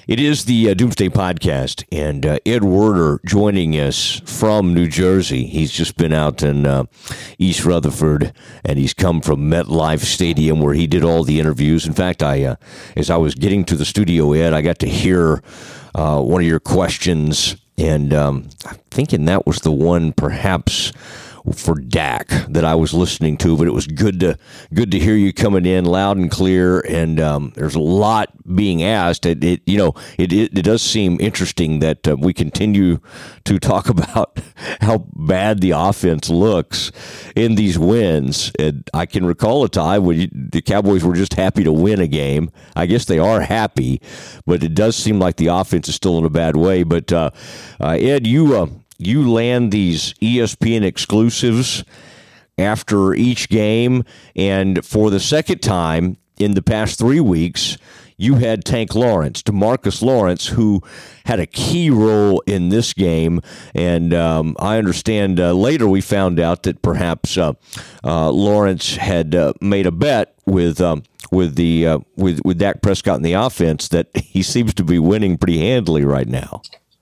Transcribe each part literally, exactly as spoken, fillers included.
It is the uh, Doomsday Podcast, and uh, Ed Werder joining us from New Jersey. He's just been out in uh, East Rutherford, and he's come from MetLife Stadium where he did all the interviews. In fact, I, uh, as I was getting to the studio, Ed, I got to hear uh, one of your questions, and um, I'm thinking that was the one perhaps for Dak that I was listening to, but it was good to good to hear you coming in loud and clear. And um, there's a lot being asked. It, it you know, it, it it does seem interesting that uh, we continue to talk about how bad the offense looks in these wins. And I can recall a time when you, the Cowboys were just happy to win a game. I guess they are happy, but it does seem like the offense is still in a bad way. But uh, uh, Ed, you. Uh, You land these E S P N exclusives after each game, and for the second time in the past three weeks, you had Tank Lawrence, DeMarcus Lawrence, who had a key role in this game. And um, I understand uh, later we found out that perhaps uh, uh, Lawrence had uh, made a bet with um, with the uh, with with Dak Prescott in the offense that he seems to be winning pretty handily right now.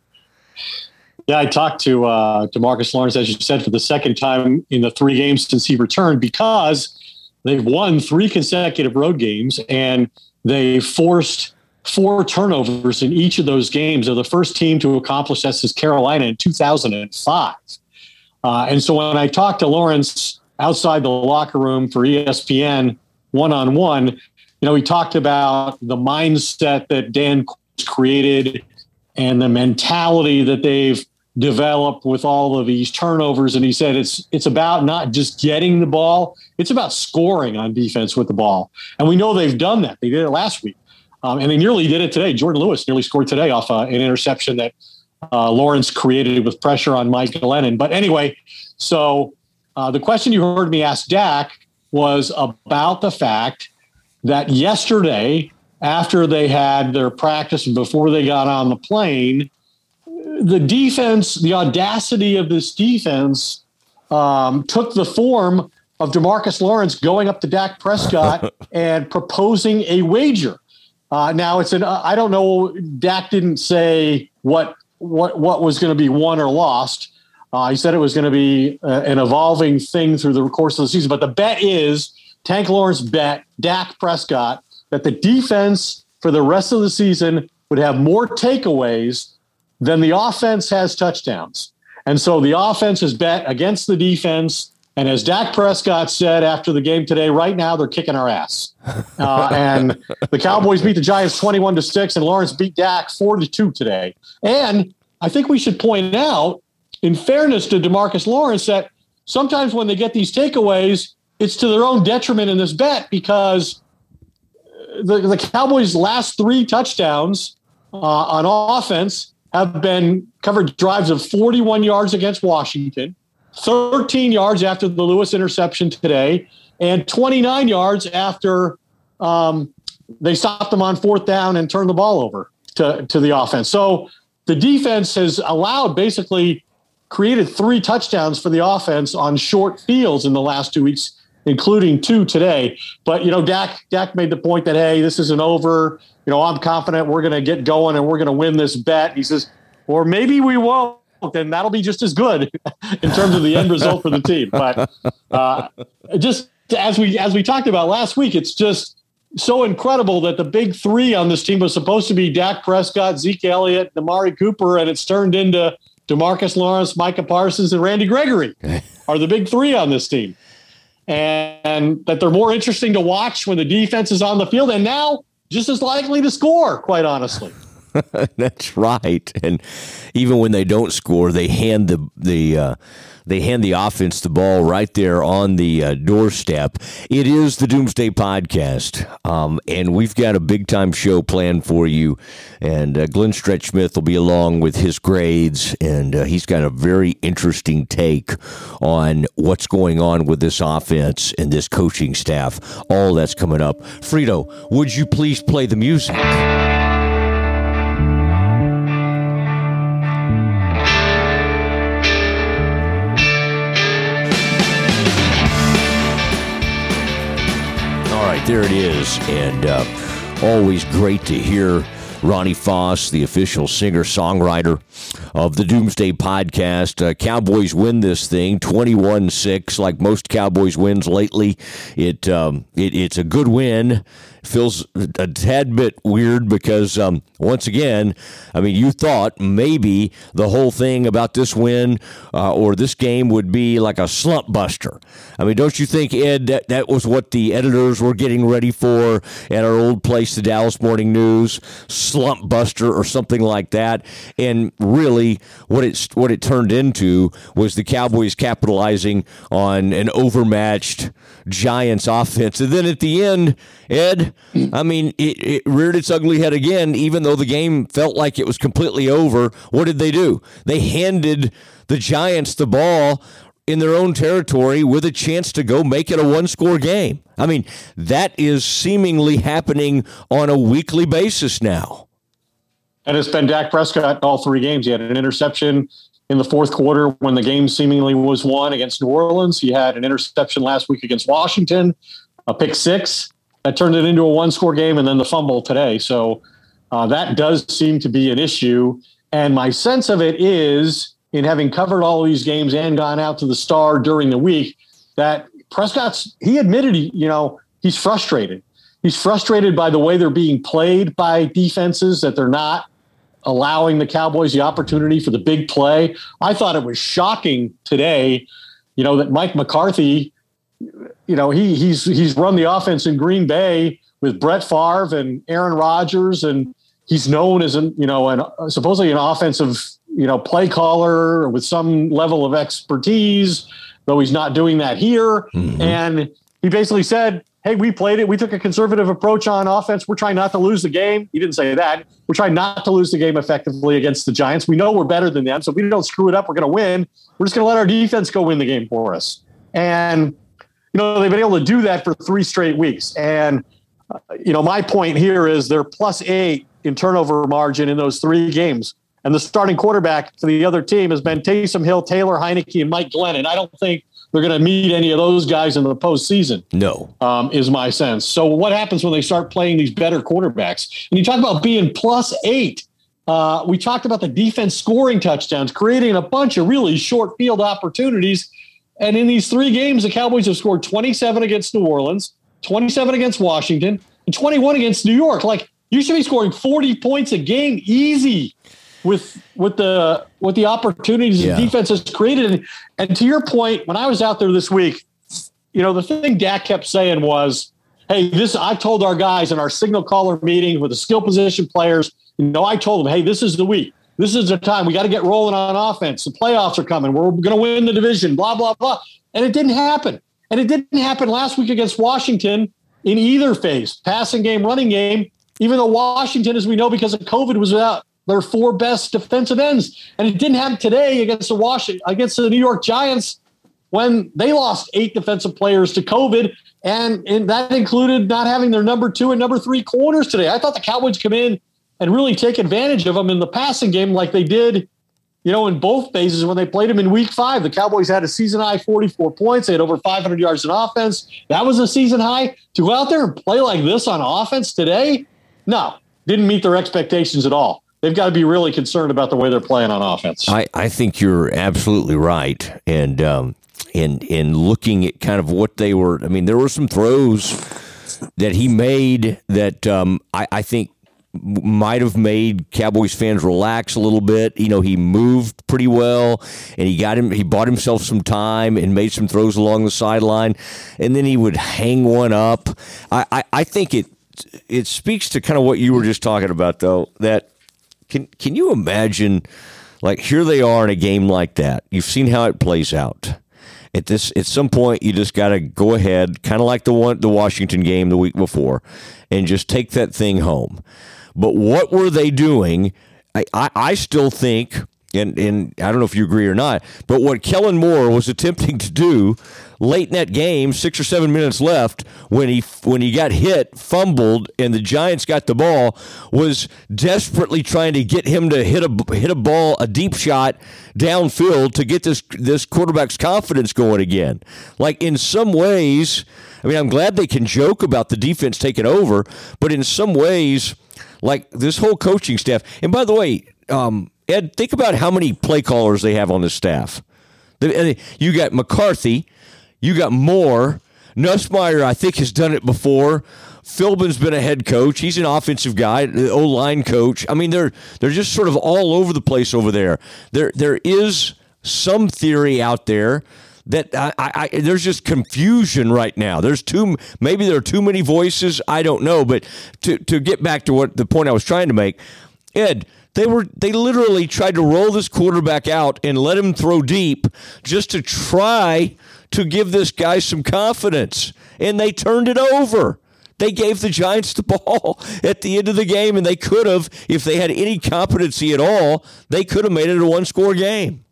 Yeah, I talked to uh, DeMarcus Lawrence, as you said, for the second time in the three games since he returned, because they've won three consecutive road games and they forced four turnovers in each of those games. They're the first team to accomplish that since Carolina in two thousand five. Uh, and so when I talked to Lawrence outside the locker room for E S P N one-on-one, you know, he talked about the mindset that Dan created and the mentality that they've developed with all of these turnovers. And he said it's it's about not just getting the ball, it's about scoring on defense with the ball. And we know they've done that. They did it last week. Um, and they nearly did it today. Jordan Lewis nearly scored today off uh, an interception that uh, Lawrence created with pressure on Mike Glennon. But anyway, so uh, the question you heard me ask Dak was about the fact that yesterday, after they had their practice and before they got on the plane, the defense, the audacity of this defense um, took the form of DeMarcus Lawrence going up to Dak Prescott and proposing a wager. Uh, now, it's an I don't know. Dak didn't say what what what was going to be won or lost. Uh, he said it was going to be uh, an evolving thing through the course of the season. But the bet is Tank Lawrence bet Dak Prescott that the defense for the rest of the season would have more takeaways than the offense has touchdowns. And so the offense has bet against the defense. And as Dak Prescott said after the game today, right now they're kicking our ass. Uh, and the Cowboys beat the Giants twenty-one to six, and Lawrence beat Dak four to two today. And I think we should point out, in fairness to DeMarcus Lawrence, that sometimes when they get these takeaways, it's to their own detriment in this bet, because the, the Cowboys' last three touchdowns uh, on offense have been covered drives of forty-one yards against Washington, thirteen yards after the Lewis interception today, and twenty-nine yards after um, they stopped them on fourth down and turned the ball over to, to the offense. So the defense has allowed, basically created three touchdowns for the offense on short fields in the last two weeks, including two today. But, you know, Dak, Dak made the point that, hey, this isn't over. You know, I'm confident we're going to get going and we're going to win this bet. He says, or maybe we won't, and that'll be just as good in terms of the end result for the team. But uh, just as we as we talked about last week, it's just so incredible that the big three on this team was supposed to be Dak Prescott, Zeke Elliott, Amari Cooper, and it's turned into DeMarcus Lawrence, Micah Parsons, and Randy Gregory are the big three on this team. And that they're more interesting to watch when the defense is on the field, and now just as likely to score, quite honestly. That's right. And even when they don't score, they hand the the uh, they hand the offense the ball right there on the uh, doorstep. It is the Doomsday Podcast, um, and we've got a big time show planned for you. And uh, Glenn Stretch Smith will be along with his grades, and uh, he's got a very interesting take on what's going on with this offense and this coaching staff. All that's coming up. Frito, would you please play the music? There it is, and uh, always great to hear Ronnie Foss, the official singer-songwriter of the Doomsday Podcast. Uh, Cowboys win this thing twenty-one six, like most Cowboys wins lately. It, um, it It's a good win. Feels a tad bit weird because, um, once again, I mean, you thought maybe the whole thing about this win uh, or this game would be like a slump buster. I mean, don't you think, Ed, that, that was what the editors were getting ready for at our old place, the Dallas Morning News, slump buster or something like that? And really, what it, what it turned into was the Cowboys capitalizing on an overmatched Giants offense. And then at the end, Ed, I mean, it, it reared its ugly head again, even though the game felt like it was completely over. What did they do? They handed the Giants the ball in their own territory with a chance to go make it a one-score game. I mean, that is seemingly happening on a weekly basis now. And it's been Dak Prescott in all three games. He had an interception in the fourth quarter when the game seemingly was won against New Orleans. He had an interception last week against Washington, a pick six that turned it into a one-score game, and then the fumble today. So uh, that does seem to be an issue. And my sense of it is, in having covered all these games and gone out to the Star during the week, that Prescott's, he admitted, he, you know, he's frustrated. He's frustrated by the way they're being played by defenses, that they're not allowing the Cowboys the opportunity for the big play. I thought it was shocking today, you know, that Mike McCarthy, you know, he he's he's run the offense in Green Bay with Brett Favre and Aaron Rodgers, and he's known as an, you know, an supposedly an offensive, you know, play caller with some level of expertise, though he's not doing that here. Mm-hmm. And he basically said, hey, we played it. We took a conservative approach on offense. We're trying not to lose the game. He didn't say that. We're trying not to lose the game effectively against the Giants. We know we're better than them. So if we don't screw it up, we're going to win. We're just going to let our defense go win the game for us. And, you know, they've been able to do that for three straight weeks. And, uh, you know, my point here is they're plus eight in turnover margin in those three games. And the starting quarterback for the other team has been Taysom Hill, Taylor Heineke, and Mike Glennon. I don't think they're going to meet any of those guys in the postseason. No. Um, is my sense. So what happens when they start playing these better quarterbacks? And you talk about being plus eight. Uh, we talked about the defense scoring touchdowns, creating a bunch of really short field opportunities. And in these three games, the Cowboys have scored twenty-seven against New Orleans, twenty-seven against Washington, and twenty-one against New York. Like, you should be scoring forty points a game easy with with the with the opportunities yeah. the defense has created. And, and to your point, when I was out there this week, you know, the thing Dak kept saying was, hey, this, I told our guys in our signal caller meeting with the skill position players, you know, I told them, hey, this is the week. This is the time. We got to get rolling on offense. The playoffs are coming. We're going to win the division, blah, blah, blah. And it didn't happen. And it didn't happen last week against Washington in either phase, passing game, running game, even though Washington, as we know, because of COVID, was without their four best defensive ends. And it didn't happen today against the Washington, against the New York Giants, when they lost eight defensive players to COVID. And, and that included not having their number two and number three corners today. I thought the Cowboys come in and really take advantage of them in the passing game like they did, you know, in both phases when they played them in week five. The Cowboys had a season high forty-four points. They had over five hundred yards in offense. That was a season high. To go out there and play like this on offense today, no, didn't meet their expectations at all. They've got to be really concerned about the way they're playing on offense. I, I think you're absolutely right. And um, in, in looking at kind of what they were, I mean, there were some throws that he made that um, I, I think might have made Cowboys fans relax a little bit. You know, he moved pretty well, and he got him. He bought himself some time and made some throws along the sideline, and then he would hang one up. I, I, I think it it speaks to kind of what you were just talking about, though. That can can you imagine? Like, here they are in a game like that. You've seen how it plays out. At this, at some point, you just got to go ahead, kind of like the one, the Washington game the week before, and just take that thing home. But what were they doing? I, I, I still think, and, and I don't know if you agree or not, but what Kellen Moore was attempting to do late in that game, six or seven minutes left, when he when he got hit, fumbled, and the Giants got the ball, was desperately trying to get him to hit a hit a ball, a deep shot downfield to get this this quarterback's confidence going again. Like, in some ways, I mean, I'm glad they can joke about the defense taking over, but in some ways, like this whole coaching staff. And by the way, um, Ed, think about how many play callers they have on this staff. You got McCarthy, you got Moore, Nussmeier, I think, has done it before. Philbin's been a head coach. He's an offensive guy, the O-line coach. I mean, they're they're just sort of all over the place over there. There there is some theory out there that I, I, there's just confusion right now. There's too maybe there are too many voices. I don't know. But to to get back to what the point I was trying to make, Ed, they were they literally tried to roll this quarterback out and let him throw deep just to try to give this guy some confidence, and they turned it over. They gave the Giants the ball at the end of the game, and they could have, if they had any competency at all, they could have made it a one-score game.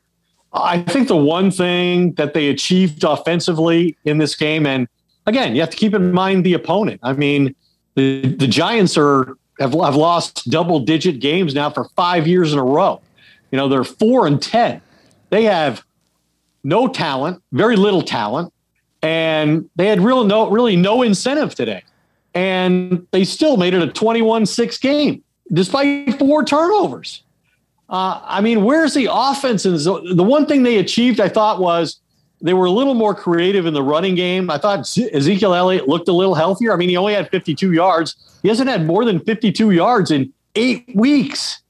I think the one thing that they achieved offensively in this game, and again, you have to keep in mind the opponent. I mean, the, the Giants are have, have lost double-digit games now for five years in a row. You know, they're four and ten. They have no talent, very little talent. And they had real no, really no incentive today. And they still made it a twenty-one six game, despite four turnovers. Uh, I mean, where's the offense? And the one thing they achieved, I thought, was they were a little more creative in the running game. I thought Ezekiel Elliott looked a little healthier. I mean, he only had fifty-two yards. He hasn't had more than fifty-two yards in eight weeks.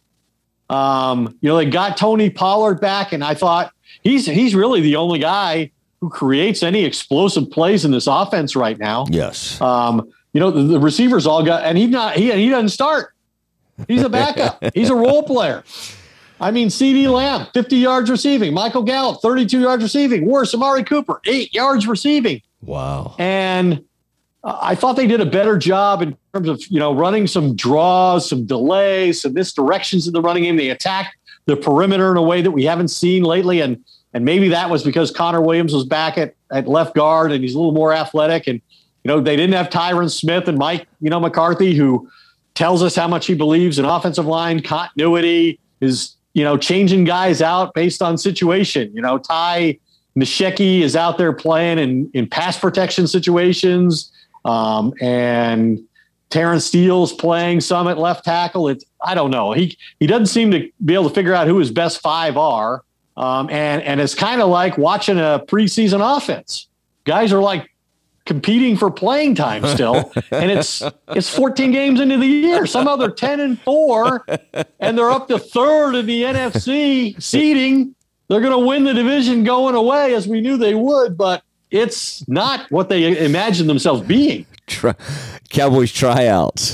Um, you know, they got Tony Pollard back, and I thought he's he's really the only guy who creates any explosive plays in this offense right now. Yes. Um, you know, the, the receivers all got, and he not he he doesn't start. He's a backup. He's a role player. I mean, CeeDee Lamb, fifty yards receiving. Michael Gallup, thirty-two yards receiving. Worse, Amari Cooper, eight yards receiving. Wow. And uh, I thought they did a better job in terms of, you know, running some draws, some delays, some misdirections in the running game. They attacked the perimeter in a way that we haven't seen lately. And And maybe that was because Connor Williams was back at, at left guard and he's a little more athletic. And, you know, they didn't have Tyron Smith and Mike, you know, McCarthy, who tells us how much he believes in offensive line continuity, is, you know, changing guys out based on situation. You know, Ty Nsekhe is out there playing in, in pass protection situations. Um, and Terrence Steele's playing some at left tackle. It's, I don't know. He, he doesn't seem to be able to figure out who his best five are. Um, and, and it's kind of like watching a preseason offense. Guys are like competing for playing time still. And it's, it's fourteen games into the year. Somehow they're ten and four and they're up to third in the N F C seeding. They're going to win the division going away, as we knew they would, but it's not what they imagined themselves being. Tri- Cowboys tryouts.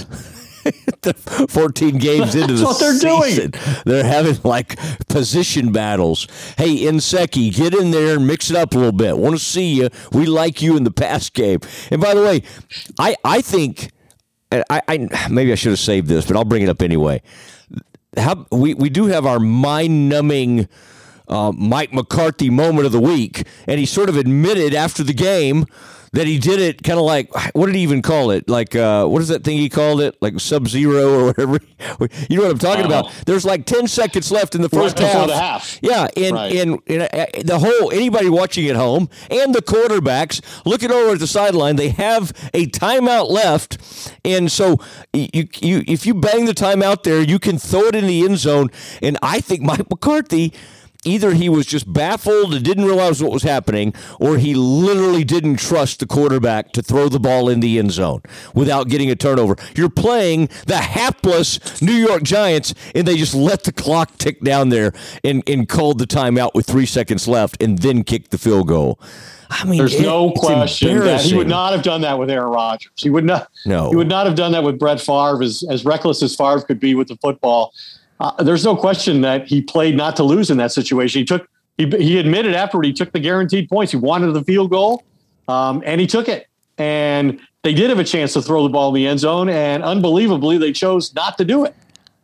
fourteen games into That's the what they're season. doing. They're having like position battles. Hey, Nsekhe, get in there and mix it up a little bit. Want to see you. We like you in the pass game. And by the way, I, I think, I, I maybe I should have saved this, but I'll bring it up anyway. How, we, we do have our mind-numbing uh, Mike McCarthy moment of the week, and he sort of admitted after the game that he did it kind of like, what did he even call it? Like, uh, what is that thing he called it? Like Sub-Zero or whatever. You know what I'm talking uh, about? There's like ten seconds left in the first right half. The half. Yeah, and, right. and, and uh, the whole, anybody watching at home and the quarterbacks looking over at the sideline, they have a timeout left. And so you, you, if you bang the timeout there, you can throw it in the end zone. And I think Mike McCarthy, either he was just baffled and didn't realize what was happening, or he literally didn't trust the quarterback to throw the ball in the end zone without getting a turnover. You're playing the hapless New York Giants, and they just let the clock tick down there and, and called the timeout with three seconds left and then kicked the field goal. I mean, there's it, no question that he would not have done that with Aaron Rodgers. He would not. No. He would not have done that with Brett Favre, as, as reckless as Favre could be with the football. Uh, there's no question that he played not to lose in that situation. He took, he, he admitted afterward he took the guaranteed points. He wanted the field goal, um, and he took it. And they did have a chance to throw the ball in the end zone, and unbelievably, they chose not to do it.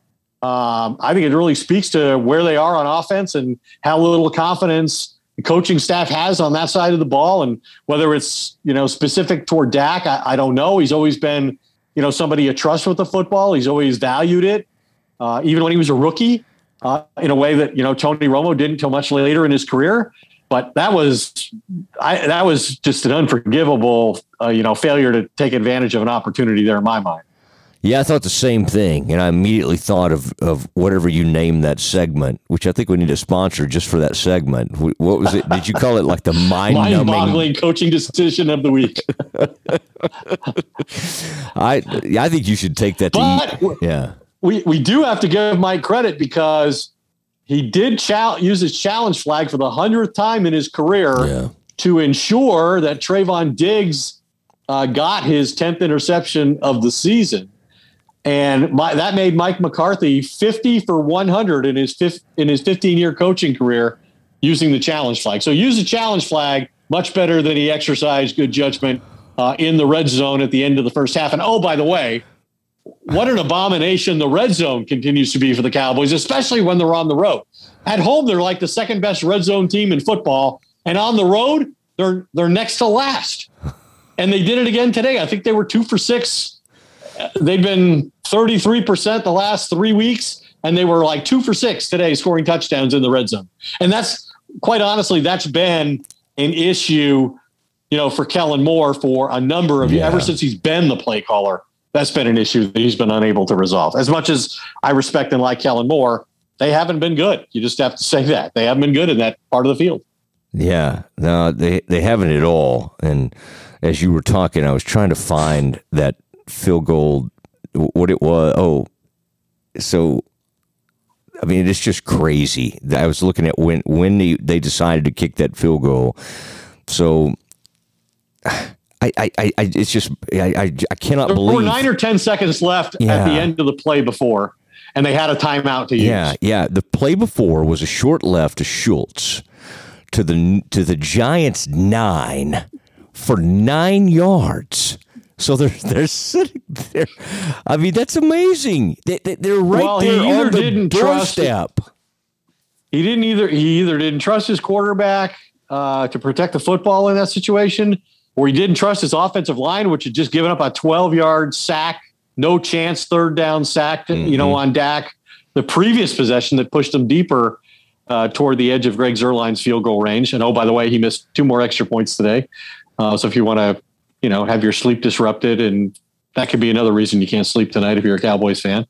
Um, I think it really speaks to where they are on offense and how little confidence the coaching staff has on that side of the ball. And whether it's, you know, specific toward Dak, I, I don't know. He's always been, you know, somebody you trust with the football. He's always valued it. Uh, even when he was a rookie, uh, in a way that, you know, Tony Romo didn't until much later in his career. But that was, I, that was just an unforgivable, uh, you know, failure to take advantage of an opportunity there in my mind. Yeah, I thought the same thing, and I immediately thought of, of whatever you named that segment, which I think we need a sponsor just for that segment. What was it? Did you call it like the mind-numbing... mind-boggling coaching decision of the week? I I think you should take that to but eat. Yeah. We, we do have to give Mike credit because he did chal- use his challenge flag for the hundredth time in his career yeah. to ensure that Trayvon Diggs uh, got his tenth interception of the season. And my, that made Mike McCarthy fifty for one hundred in his fifth, in his fifteen-year coaching career using the challenge flag. So use the challenge flag much better than he exercised good judgment uh, in the red zone at the end of the first half. And, oh, by the way, what an abomination the red zone continues to be for the Cowboys, especially when they're on the road. At home, they're like the second-best red zone team in football. And on the road, they're they're next to last. And they did it again today. I think they were two for six. They've been thirty-three percent the last three weeks, and they were like two for six today, scoring touchdowns in the red zone. And that's, quite honestly, that's been an issue, you know, for Kellen Moore for a number of years, yeah. ever since he's been the play caller. That's been an issue that he's been unable to resolve. As much as I respect and like Kellen Moore, they haven't been good. You just have to say that. They haven't been good in that part of the field. Yeah, no, they, they haven't at all. And as you were talking, I was trying to find that field goal, what it was. Oh, so, I mean, it's just crazy. I was looking at when, when they, they decided to kick that field goal. So, I, I, I it's just, I, I, I cannot there believe. There were nine or ten seconds left yeah. at the end of the play before, and they had a timeout to use. Yeah, yeah. The play before was a short left to Schultz to the to the Giants nine for nine yards. So they're they're sitting there. I mean, that's amazing. They, they, they're right well, there he either on the didn't doorstep. Trust, he didn't either. He either didn't trust his quarterback uh, to protect the football in that situation, or he didn't trust his offensive line, which had just given up a twelve-yard sack, no chance third down sack, mm-hmm. you know, on Dak. The previous possession that pushed him deeper uh, toward the edge of Greg Zuerlein's field goal range. And oh, by the way, he missed two more extra points today. Uh, so if you want to, you know, have your sleep disrupted, and that could be another reason you can't sleep tonight if you're a Cowboys fan.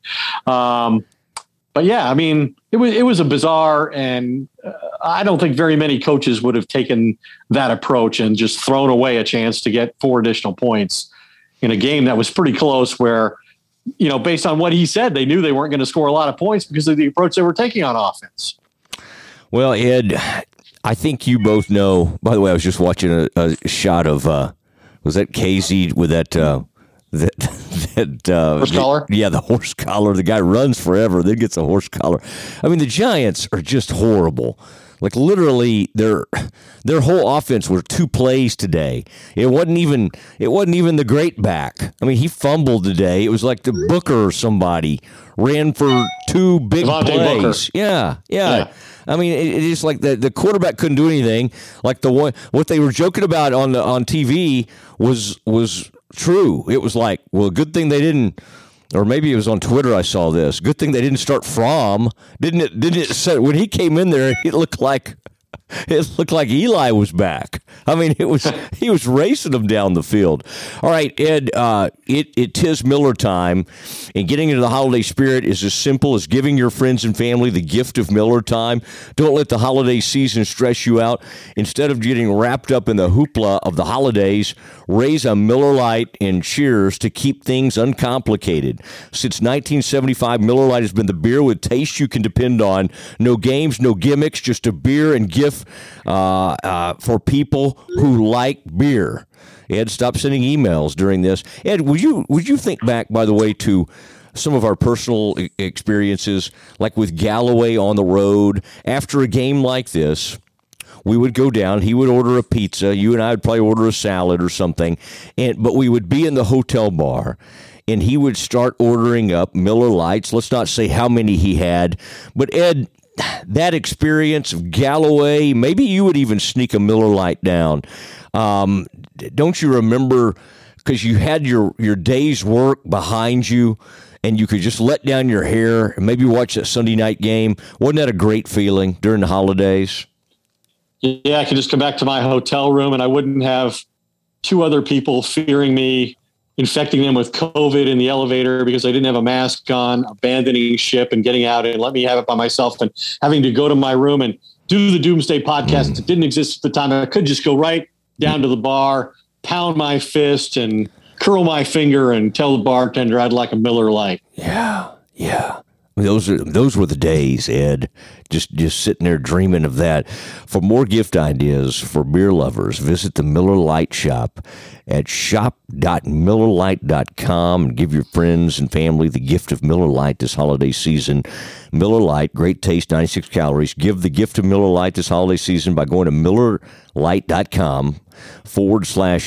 Um, but yeah, I mean, it was it was a bizarre, and uh, I don't think very many coaches would have taken that approach and just thrown away a chance to get four additional points in a game that was pretty close. Where, you know, based on what he said, they knew they weren't going to score a lot of points because of the approach they were taking on offense. Well, Ed, I think you both know. By the way, I was just watching a, a shot of. Uh, Was that K Z with that uh, that that uh, horse collar? The, yeah, the horse collar. The guy runs forever, then gets a horse collar. I mean, the Giants are just horrible. Like literally, their their whole offense were two plays today. It wasn't even it wasn't even the great back. I mean, he fumbled today. It was like the Booker or somebody ran for two big Devontae plays. Booker. Yeah, yeah. Yeah. I mean, it, it's just like the, the quarterback couldn't do anything. Like the one, what they were joking about on the on T V was was true. It was like, well, good thing they didn't, or maybe it was on Twitter. I saw this. Good thing they didn't start Fromm. Didn't it? Didn't it? Say, when he came in there, it looked like it looked like Eli was back. I mean, it was he was racing them down the field. All right, Ed, uh, it it is Miller time, and getting into the holiday spirit is as simple as giving your friends and family the gift of Miller time. Don't let the holiday season stress you out. Instead of getting wrapped up in the hoopla of the holidays, raise a Miller Lite and cheers to keep things uncomplicated. Since nineteen seventy-five, Miller Lite has been the beer with taste you can depend on. No games, no gimmicks, just a beer and gift uh, uh, for people who like beer. Ed, stop sending emails during this. Ed, would you would you think back, by the way, to some of our personal experiences, like with Galloway on the road after a game like this? We would go down. He would order a pizza. You and I would probably order a salad or something. And but we would be in the hotel bar, and he would start ordering up Miller Lights. Let's not say how many he had, but Ed, that experience of Galloway, maybe you would even sneak a Miller Lite down. Um, don't you remember? Because you had your your day's work behind you, and you could just let down your hair and maybe watch that Sunday night game. Wasn't that a great feeling during the holidays? Yeah, I could just come back to my hotel room and I wouldn't have two other people fearing me infecting them with COVID in the elevator because I didn't have a mask on, abandoning ship and getting out and let me have it by myself, and having to go to my room and do the Doomsday podcast. Mm. It didn't exist at the time. I could just go right down to the bar, pound my fist and curl my finger and tell the bartender I'd like a Miller Lite. Yeah, yeah. Those are those were the days, Ed. Just just sitting there dreaming of that. For more gift ideas for beer lovers, visit the Miller Lite shop at shop dot miller lite dot com and give your friends and family the gift of Miller Lite this holiday season. Miller Lite, great taste, ninety-six calories. Give the gift of Miller Lite this holiday season by going to miller lite dot com forward slash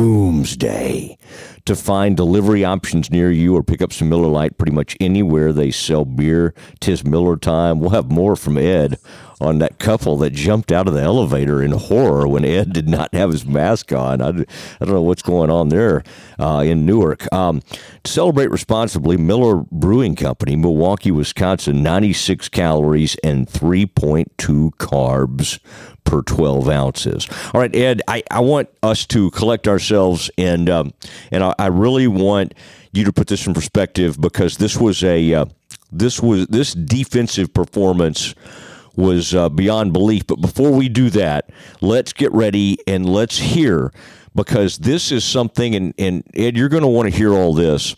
doomsday to find delivery options near you, or pick up some Miller Lite pretty much anywhere they sell beer. 'Tis Miller time. We'll have more from Ed on that couple that jumped out of the elevator in horror when Ed did not have his mask on. I, I don't know what's going on there uh, in Newark. Um, to celebrate responsibly, Miller Brewing Company, Milwaukee, Wisconsin, ninety-six calories and three point two carbs per twelve ounces. All right, Ed, I, I want us to collect ourselves, and um, and I, I really want you to put this in perspective, because this was a uh, this was this defensive performance was uh, beyond belief. But before we do that, let's get ready and let's hear, because this is something, and, and Ed, you're going to want to hear all this.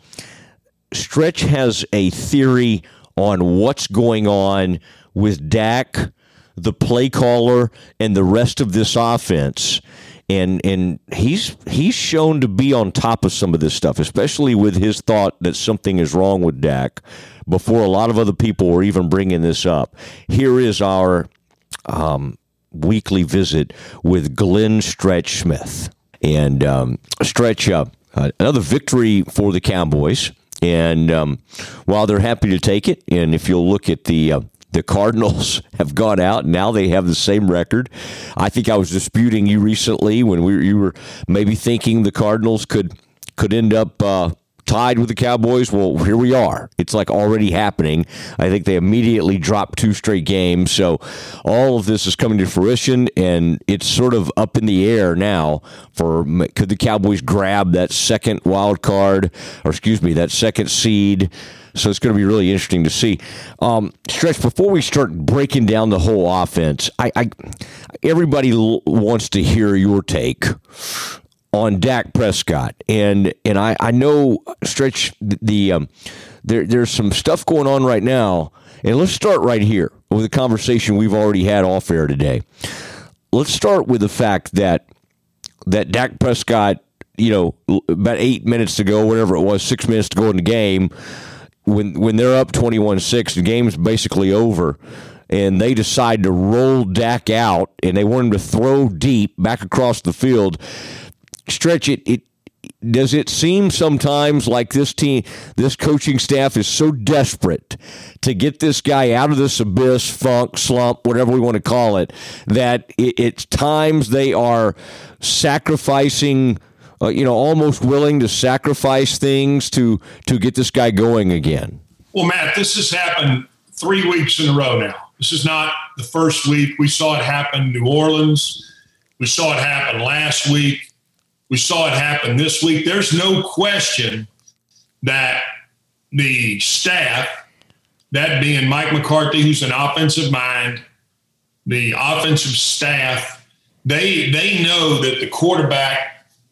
Stretch has a theory on what's going on with Dak, the play caller, and the rest of this offense. And and he's he's shown to be on top of some of this stuff, especially with his thought that something is wrong with Dak, before a lot of other people were even bringing this up. Here is our um, weekly visit with Glenn Stretch Smith. And um, Stretch, uh, another victory for the Cowboys. And um, while they're happy to take it, and if you'll look at the uh, the Cardinals have gone out, and now they have the same record. I think I was disputing you recently when we you were maybe thinking the Cardinals could could end up uh, tied with the Cowboys. Well, here we are. It's like already happening. I think they immediately dropped two straight games. So all of this is coming to fruition, and it's sort of up in the air now for could the Cowboys grab that second wild card, or excuse me, that second seed. So it's going to be really interesting to see. Um, Stretch, before we start breaking down the whole offense, I, I everybody l- wants to hear your take on Dak Prescott. And and I, I know, Stretch, the um, there there's some stuff going on right now. And let's start right here with a conversation we've already had off air today. Let's start with the fact that that Dak Prescott, you know, about eight minutes to go, whatever it was, six minutes to go in the game, When when they're up twenty-one six, the game's basically over, and they decide to roll Dak out, and they want him to throw deep back across the field. Stretch, it, it does it seem sometimes like this team, this coaching staff is so desperate to get this guy out of this abyss, funk, slump, whatever we want to call it, that it, it's times they are sacrificing, Uh, you know, almost willing to sacrifice things to to get this guy going again? Well, Matt, this has happened three weeks in a row now. This is not the first week. We saw it happen in New Orleans. We saw it happen last week. We saw it happen this week. There's no question that the staff, that being Mike McCarthy, who's an offensive mind, the offensive staff, they they know that the quarterback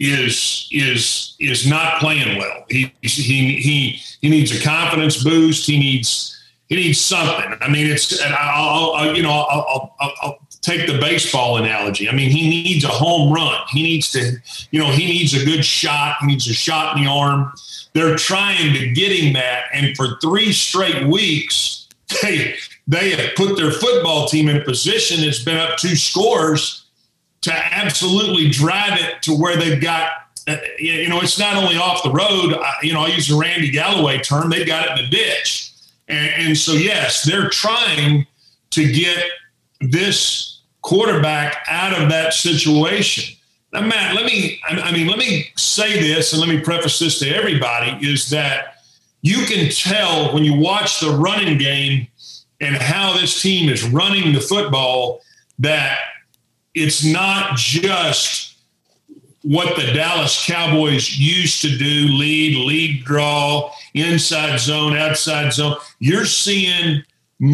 is is is not playing well. He he he he needs a confidence boost. He needs he needs something. I mean, it's and I'll, I'll you know I'll, I'll I'll take the baseball analogy. I mean, he needs a home run. He needs to you know he needs a good shot. He needs a shot in the arm. They're trying to get him that, and for three straight weeks, they they have put their football team in a position that's been up two scores to absolutely drive it to where they've got, uh, you know, it's not only off the road. I, you know, I use the Randy Galloway term. They've got it in the ditch. And, and so, yes, they're trying to get this quarterback out of that situation. Now, Matt, let me, I mean, let me say this, and let me preface this to everybody, is that you can tell when you watch the running game and how this team is running the football that it's not just what the Dallas Cowboys used to do, lead, lead draw, inside zone, outside zone. You're seeing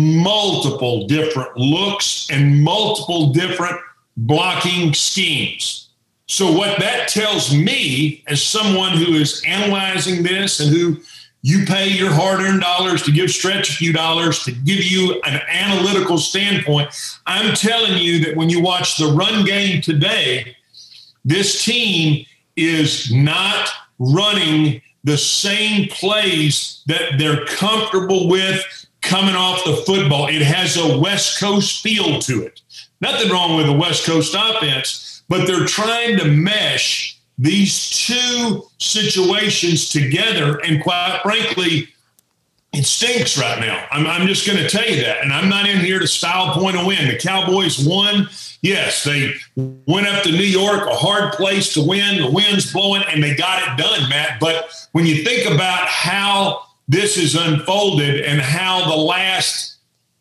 multiple different looks and multiple different blocking schemes. So what that tells me as someone who is analyzing this and who you pay your hard-earned dollars to give Stretch a few dollars to give you an analytical standpoint, I'm telling you that when you watch the run game today, this team is not running the same plays that they're comfortable with coming off the football. It has a West Coast feel to it. Nothing wrong with the West Coast offense, but they're trying to mesh these two situations together. And quite frankly, it stinks right now. I'm, I'm just going to tell you that. And I'm not in here to style point a win. The Cowboys won. Yes, they went up to New York, a hard place to win. The wind's blowing, and they got it done, Matt. But when you think about how this is unfolded and how the last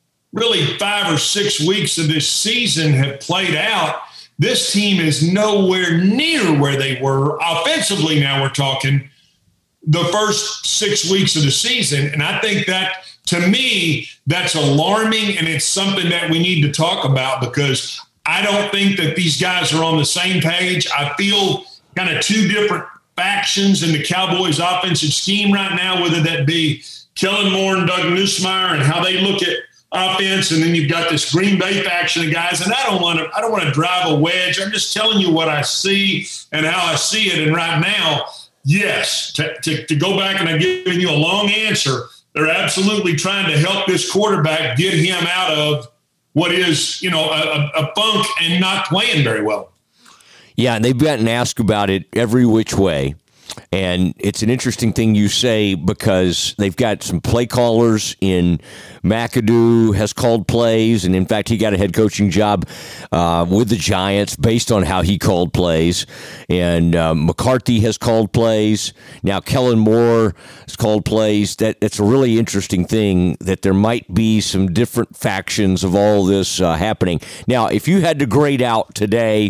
really five or six weeks of this season have played out, this team is nowhere near where they were offensively. Now we're talking the first six weeks of the season. And I think that, to me, that's alarming, and it's something that we need to talk about because I don't think that these guys are on the same page. I feel kind of two different factions in the Cowboys offensive scheme right now, whether that be Kellen Moore and Doug Nussmeier and how they look at offense, and then you've got this Green Bay faction of guys. And I don't want to I don't want to drive a wedge. I'm just telling you what I see and how I see it. And right now, yes, to, to, to go back, and I'm giving you a long answer, they're absolutely trying to help this quarterback get him out of what is, you know, a, a funk and not playing very well. Yeah, and they've gotten asked about it every which way. And it's an interesting thing you say because they've got some play callers in McAdoo has called plays. And in fact, he got a head coaching job uh, with the Giants based on how he called plays. And uh, McCarthy has called plays. Now Kellen Moore has called plays. That it's a really interesting thing that there might be some different factions of all this uh, happening. Now, if you had to grade out today,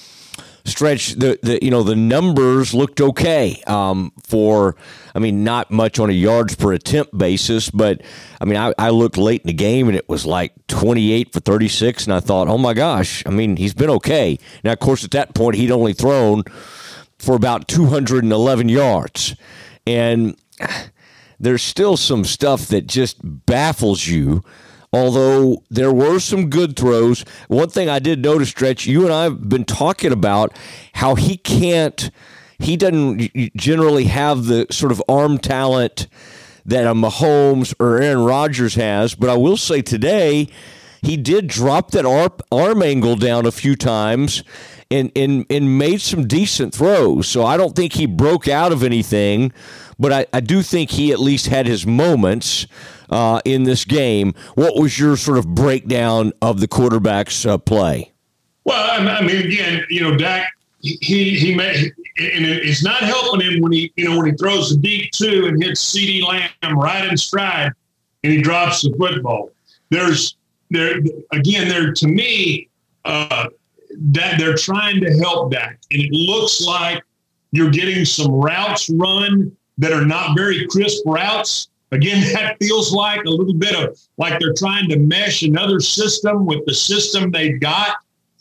Stretch, the, the you know the numbers looked okay um, for, I mean, not much on a yards per attempt basis, but I mean, I, I looked late in the game and it was like twenty-eight for thirty-six, and I thought, oh my gosh, I mean, he's been okay. Now, of course, at that point, he'd only thrown for about two hundred eleven yards, and there's still some stuff that just baffles you. Although there were some good throws. One thing I did notice, Stretch, you and I have been talking about how he can't, he doesn't generally have the sort of arm talent that a Mahomes or Aaron Rodgers has. But I will say today, he did drop that arm, arm angle down a few times and, and, and made some decent throws. So I don't think he broke out of anything, but I, I do think he at least had his moments Uh, in this game. What was your sort of breakdown of the quarterback's uh, play? Well, I mean, again, you know, Dak, he he made, and it's not helping him when he, you know, when he throws the deep two and hits CeeDee Lamb right in stride, and he drops the football. There's there again, there to me, uh, that they're trying to help Dak, and it looks like you're getting some routes run that are not very crisp routes. Again, that feels like a little bit of like they're trying to mesh another system with the system they've got.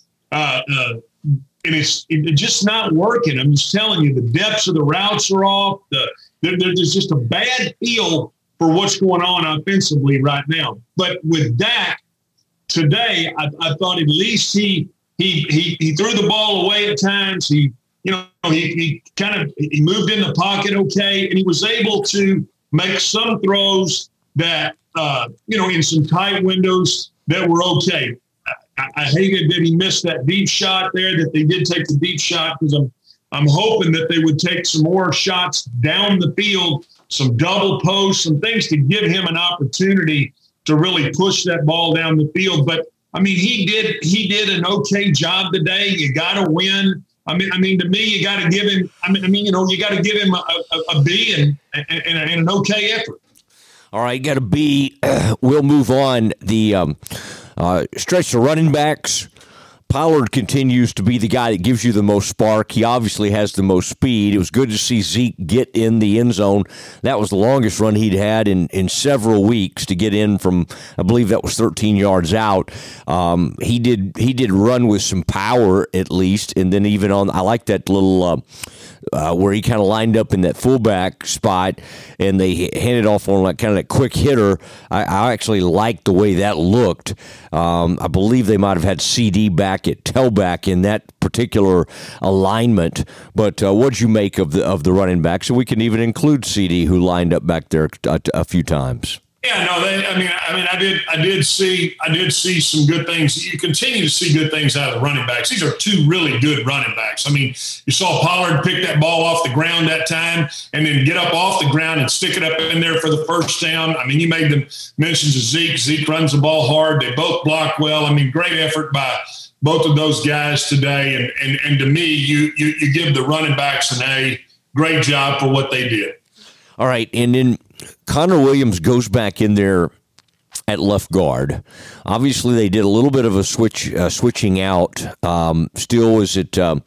Uh, uh, and it's, it's just not working. I'm just telling you, the depths of the routes are off. The, there, there's just a bad feel for what's going on offensively right now. But with Dak today, I, I thought at least he, he, he, he threw the ball away at times. He, you know, he, he kind of, he moved in the pocket okay, and he was able to make some throws that, uh, you know, in some tight windows that were okay. I, I hated that he missed that deep shot there, that they did take the deep shot, because I'm, I'm hoping that they would take some more shots down the field, some double posts, some things to give him an opportunity to really push that ball down the field. But, I mean, he did he did an okay job today. You got to win. I mean, I mean, to me, you got to give him. I mean, I mean, you know, you got to give him a, a, a B and, and, and an okay effort. All right, got a B. Uh, we'll move on. The um, uh, stretch the running backs Pollard continues to be the guy that gives you the most spark. He obviously has the most speed. It was good to see Zeke get in the end zone. That was the longest run he'd had in, in several weeks to get in from, I believe that was thirteen yards out. Um, he did he did run with some power at least, and then even on, I like that little uh, uh, where he kind of lined up in that fullback spot, and they handed off on like kind of that quick hitter. I, I actually liked the way that looked. Um, I believe they might have had C D back at tailback in that particular alignment. But uh, what'd you make of the of the running back? So we can even include C D, who lined up back there a, a few times. Yeah, no, they, I mean, I mean, I did, I did see, I did see some good things. You continue to see good things out of the running backs. These are two really good running backs. I mean, you saw Pollard pick that ball off the ground that time, and then get up off the ground and stick it up in there for the first down. I mean, you made them mentions of Zeke. Zeke runs the ball hard. They both block well. I mean, great effort by both of those guys today. And and and to me, you you you give the running backs an A. Great job for what they did. All right, and then Connor Williams goes back in there at left guard. Obviously, they did a little bit of a switch, uh, switching out. Um, still, is it? Um,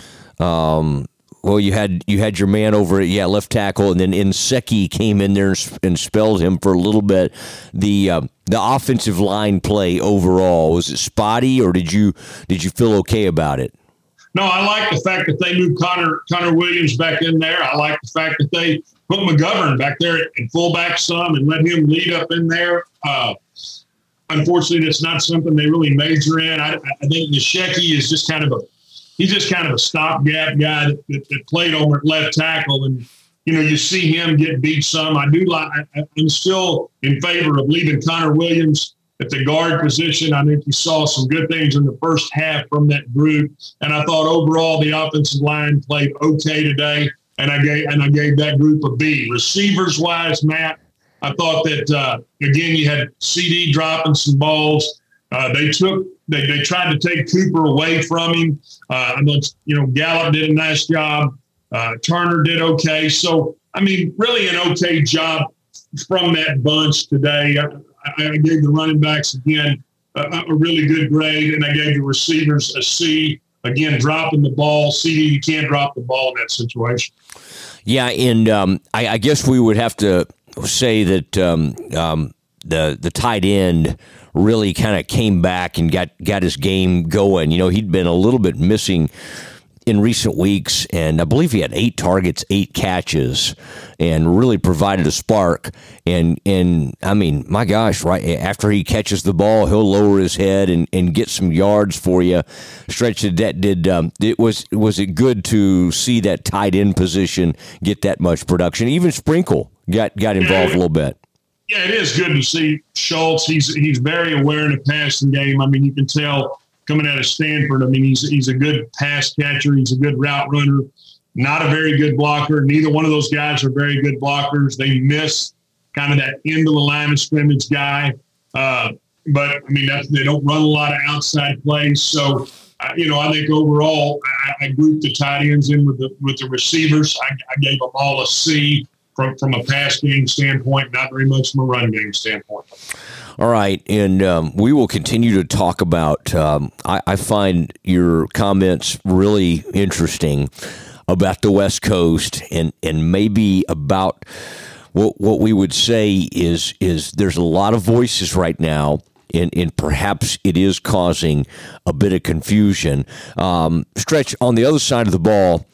um, well, you had you had your man over at yeah left tackle, and then Nsekhe came in there and, and spelled him for a little bit. The uh, the offensive line play overall, was it spotty, or did you did you feel okay about it? No, I like the fact that they moved Connor Connor Williams back in there. I like the fact that they put McGovern back there at fullback some and let him lead up in there. Uh, unfortunately, that's not something they really major in. I, I think Nsekhe is just kind of a he's just kind of a stopgap guy that, that, that played over at left tackle, and you know you see him get beat some. I do like. I, I'm still in favor of leaving Connor Williams at the guard position. I think you saw some good things in the first half from that group, and I thought overall the offensive line played okay today. And I gave and I gave that group a B. Receivers wise, Matt, I thought that uh, again you had C D dropping some balls. Uh, they took they they tried to take Cooper away from him. Uh, I thought you know Gallup did a nice job. Uh, Turner did okay. So I mean, really an okay job from that bunch today. I, I gave the running backs again a, a really good grade, and I gave the receivers a C. Again, dropping the ball. C D, you can't drop the ball in that situation. Yeah, and um, I, I guess we would have to say that um, um, the the tight end really kind of came back and got, got his game going. You know, he'd been a little bit missing in recent weeks, and I believe he had eight targets, eight catches, and really provided a spark. And, and I mean, my gosh, right after he catches the ball, he'll lower his head and, and get some yards for you. Stretch that did um, it was was it good to see that tight end position get that much production? Even Sprinkle got got involved yeah, a little bit. Yeah, it is good to see Schultz. He's he's very aware in the passing game. I mean, you can tell. Coming out of Stanford, I mean, he's he's a good pass catcher. He's a good route runner, not a very good blocker. Neither one of those guys are very good blockers. They miss kind of that end of the line of scrimmage guy. Uh, but, I mean, that's, they don't run a lot of outside plays. So, uh, you know, I think overall I, I grouped the tight ends in with the with the receivers. I, I gave them all a C from, from a pass game standpoint, not very much from a run game standpoint. All right, and um, we will continue to talk about, um, I, I find your comments really interesting about the West Coast and, and maybe about what what we would say is is there's a lot of voices right now, and, and perhaps it is causing a bit of confusion. Um, Stretch, on the other side of the ball,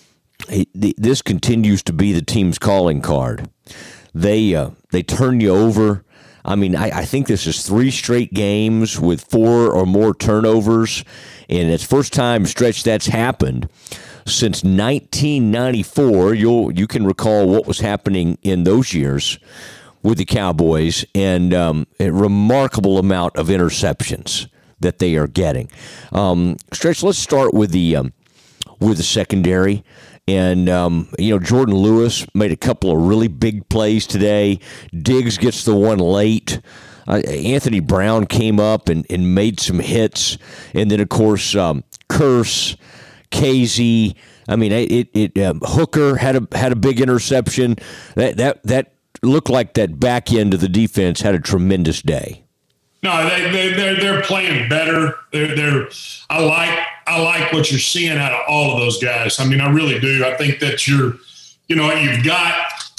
this continues to be the team's calling card. They, uh, they turn you over. I mean, I, I think this is three straight games with four or more turnovers, and it's first time stretch that's happened since nineteen ninety-four. You'll you can recall what was happening in those years with the Cowboys, and um, a remarkable amount of interceptions that they are getting. Um, stretch. Let's start with the um, with the secondary. And, um, you know, Jordan Lewis made a couple of really big plays today. Diggs gets the one late. Uh, Anthony Brown came up and, and made some hits. And then, of course, um, Curse, Casey. I mean, it, it um, Hooker had a had a big interception. That that that looked like that back end of the defense had a tremendous day. No, they they they're they're playing better. They're they're I like I like what you're seeing out of all of those guys. I mean, I really do. I think that you're, you know, you've got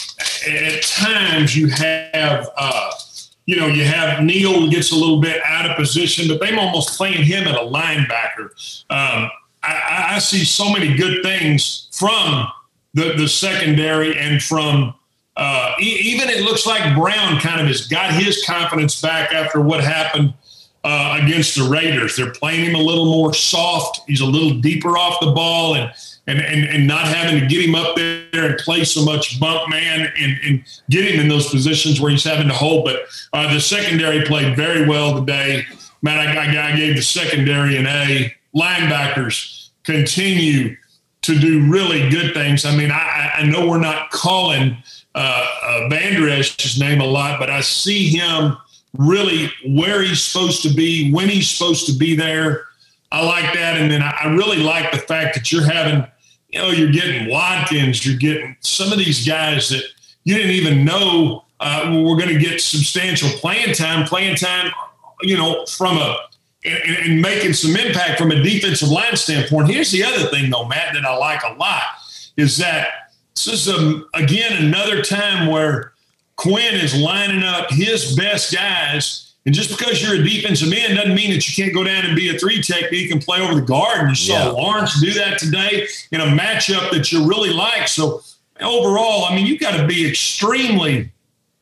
at times you have. Uh, You know, you have Neal who gets a little bit out of position, but they're almost playing him at a linebacker. Um, I, I see so many good things from the, the secondary and from uh, e- even it looks like Brown kind of has got his confidence back after what happened uh, against the Raiders. They're playing him a little more soft. He's a little deeper off the ball and and and, and not having to get him up there and play so much bump man and, and get him in those positions where he's having to hold. But uh, the secondary played very well today. Man, I, I gave the secondary an A. Linebackers continue to do really good things. I mean, I, I know we're not calling uh, uh, Vander Esch's name a lot, but I see him really where he's supposed to be, when he's supposed to be there. I like that. And then I really like the fact that you're having, you know, you're getting Watkins, you're getting some of these guys that you didn't even know uh, were going to get substantial playing time, playing time, you know, from a, and, and making some impact from a defensive line standpoint. Here's the other thing, though, Matt, that I like a lot is that this is, a, again, another time where Quinn is lining up his best guys. And just because you're a defensive end doesn't mean that you can't go down and be a three technique and play over the guard. And you saw yeah. Lawrence do that today in a matchup that you really like. So overall, I mean, you've got to be extremely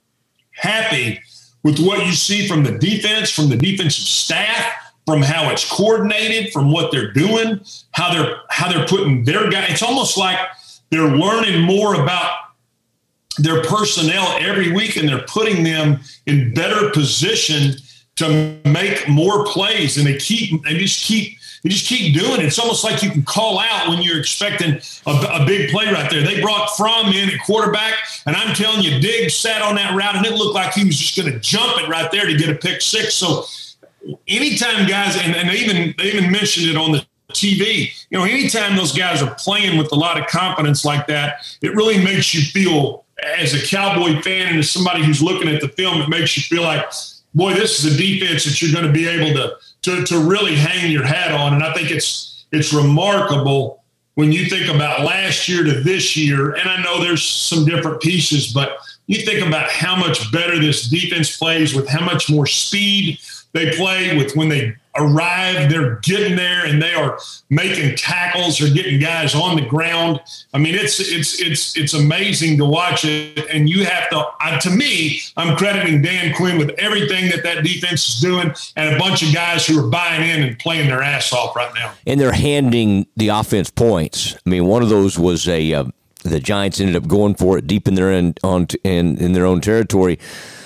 happy with what you see from the defense, from the defensive staff, from how it's coordinated, from what they're doing, how they're how they're putting their guys. It's almost like they're learning more about their personnel every week, and they're putting them in better position to make more plays. And they keep, they just keep, they just keep doing it. It's almost like you can call out when you're expecting a, a big play right there. They brought Fromm in at quarterback, and I'm telling you, Diggs sat on that route, and it looked like he was just going to jump it right there to get a pick six. So anytime guys, and, and they even they even mentioned it on the T V, you know, anytime those guys are playing with a lot of confidence like that, it really makes you feel, as a Cowboy fan and as somebody who's looking at the film, it makes you feel like, boy, this is a defense that you're going to be able to, to, to really hang your hat on. And I think it's, it's remarkable when you think about last year to this year. And I know there's some different pieces, but you think about how much better this defense plays, with how much more speed they play, with when they arrive, they're getting there and they are making tackles or getting guys on the ground. I mean, it's it's it's it's amazing to watch it. And you have to, uh, to me, I'm crediting Dan Quinn with everything that that defense is doing, and a bunch of guys who are buying in and playing their ass off right now. And they're handing the offense points. I mean, one of those was a uh, the Giants ended up going for it deep in their in, on in in their own territory.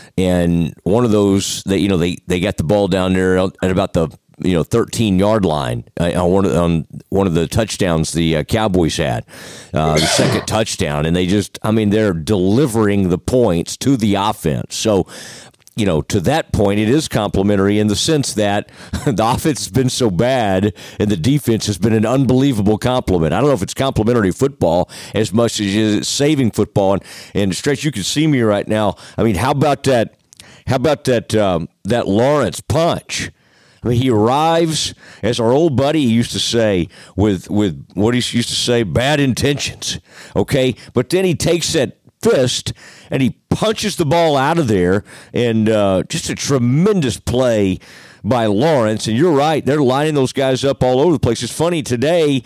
And one of those that, you know, they, they got the ball down there at about the, you know, thirteen yard line uh, on one of on one of the touchdowns the uh, Cowboys had, uh, the second touchdown, and they just, I mean, they're delivering the points to the offense. So, you know, to that point, it is complimentary in the sense that the offense has been so bad and the defense has been an unbelievable compliment. I don't know if it's complimentary football as much as it's saving football. And, and Stretch, you can see me right now. I mean, how about that? How about that? Um, that Lawrence punch? I mean, he arrives, as our old buddy used to say, with with what he used to say, bad intentions. Okay, but then he takes that fist and he punches the ball out of there, and uh, just a tremendous play by Lawrence. And you're right, they're lining those guys up all over the place. It's funny today.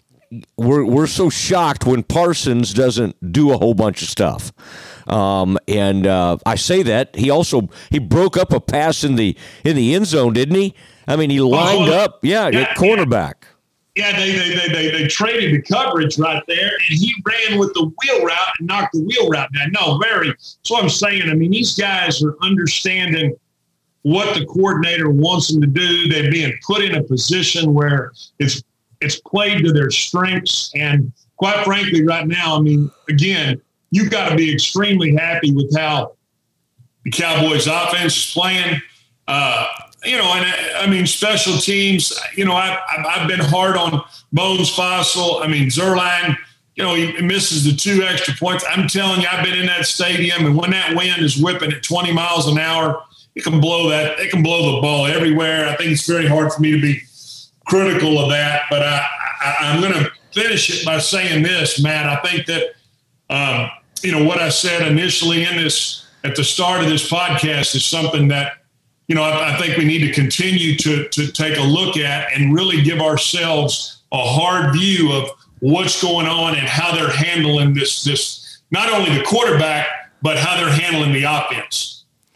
We're we're so shocked when Parsons doesn't do a whole bunch of stuff. Um, and uh, I say that he also he broke up a pass in the in the end zone, didn't he? I mean, he lined oh, up, yeah, yeah, at cornerback. Yeah, they, they they they they traded the coverage right there, and he ran with the wheel route and knocked the wheel route down. No, very. That's what I'm saying. I mean, these guys are understanding what the coordinator wants them to do. They're being put in a position where it's it's played to their strengths, and quite frankly, right now, I mean, again, you've got to be extremely happy with how the Cowboys offense is playing. Uh, you know, and I mean, special teams, you know, I've, I've been hard on Bones Fossil. I mean, Zerline, you know, he misses the two extra points. I'm telling you, I've been in that stadium, and when that wind is whipping at twenty miles an hour it can blow that. It can blow the ball everywhere. I think it's very hard for me to be critical of that. But I, I, I'm going to finish it by saying this, Matt. I think that um, you know what I said initially in this at the start of this podcast is something that you know I, I think we need to continue to to take a look at and really give ourselves a hard view of what's going on and how they're handling this this not only the quarterback but how they're handling the offense.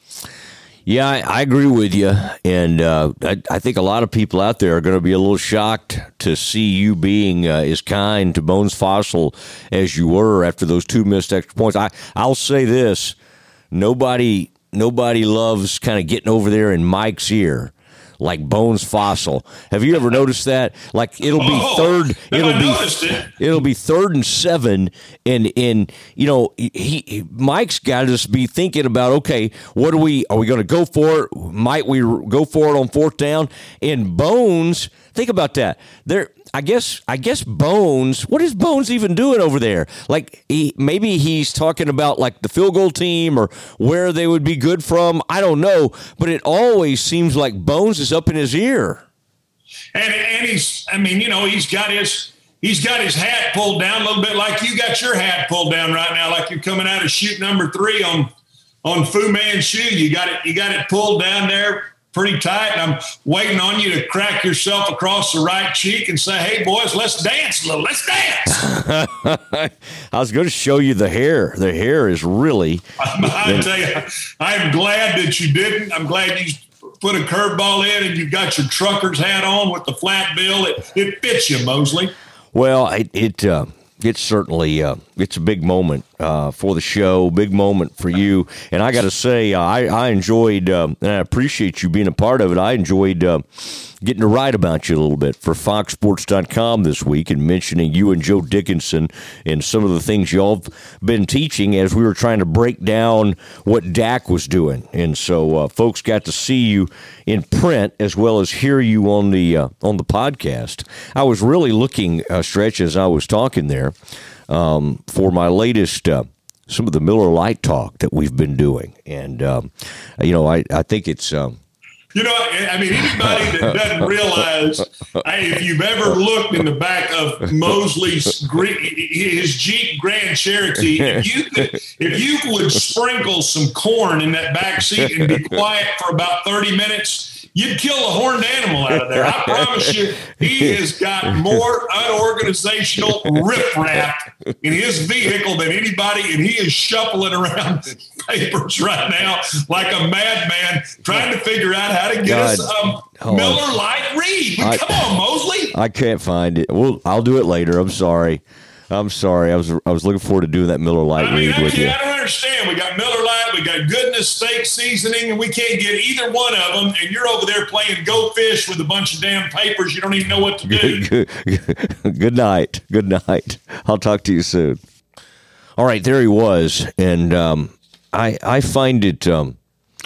Yeah, I, I agree with you, and uh, I, I think a lot of people out there are going to be a little shocked to see you being uh, as kind to Bones Fassel as you were after those two missed extra points. I, I'll say this, nobody nobody loves kind of getting over there in Mike's ear like Bones Fassel. Have you ever noticed that? Like it'll be oh, third, it'll I be it. it'll be third and seven, and and you know he, he Mike's got to be thinking about, okay, what are we are we going to go for it? Might we go for it on fourth down? And Bones, think about that. There, I guess I guess Bones. What is Bones even doing over there? Like he maybe he's talking about like the field goal team or where they would be good from. I don't know, but it always seems like Bones is up in his ear. And and he's, I mean, you know, he's got his he's got his hat pulled down a little bit, like you got your hat pulled down right now, like you're coming out of shoot number three on on Fu Manchu. You got it, you got it pulled down there pretty tight, and I'm waiting on you to crack yourself across the right cheek and say, "Hey, boys, let's dance a little. Let's dance." I was going to show you the hair. The hair is really. I tell you, I'm glad that you didn't. I'm glad you put a curveball in and you got your trucker's hat on with the flat bill. It it fits you, Mosley. Well, it it uh, it's certainly uh, it's a big moment uh, for the show, big moment for you. And I got to say, uh, I I enjoyed um, and I appreciate you being a part of it. I enjoyed uh, getting to write about you a little bit for Fox Sports dot com this week and mentioning you and Joe Dickinson and some of the things y'all have been teaching as we were trying to break down what Dak was doing. And so uh, folks got to see you in print as well as hear you on the uh, on the podcast. I was really looking, uh, Stretch, as I was talking there, um, for my latest uh, some of the Miller Lite talk that we've been doing. And, um, you know, I, I think it's... Um, You know, I mean, anybody that doesn't realize, hey, if you've ever looked in the back of Mosley's his Jeep Grand Cherokee, if you could, if you would sprinkle some corn in that back seat and be quiet for about thirty minutes, you'd kill a horned animal out of there. I promise you, he has got more unorganizational riffraff in his vehicle than anybody, and he is shuffling around papers right now like a madman trying to figure out how to get God. us um, oh. Miller Lite read. I, Come on, Mosley. I can't find it. Well, I'll do it later. I'm sorry. I'm sorry. I was I was looking forward to doing that Miller Lite I mean, read with you. I don't understand. We got Miller Lite, we got Goodness Steak Seasoning, and we can't get either one of them. And you're over there playing Go Fish with a bunch of damn papers. You don't even know what to do. Good, good, good night. Good night. I'll talk to you soon. All right, there he was, and um, I I find it. Um,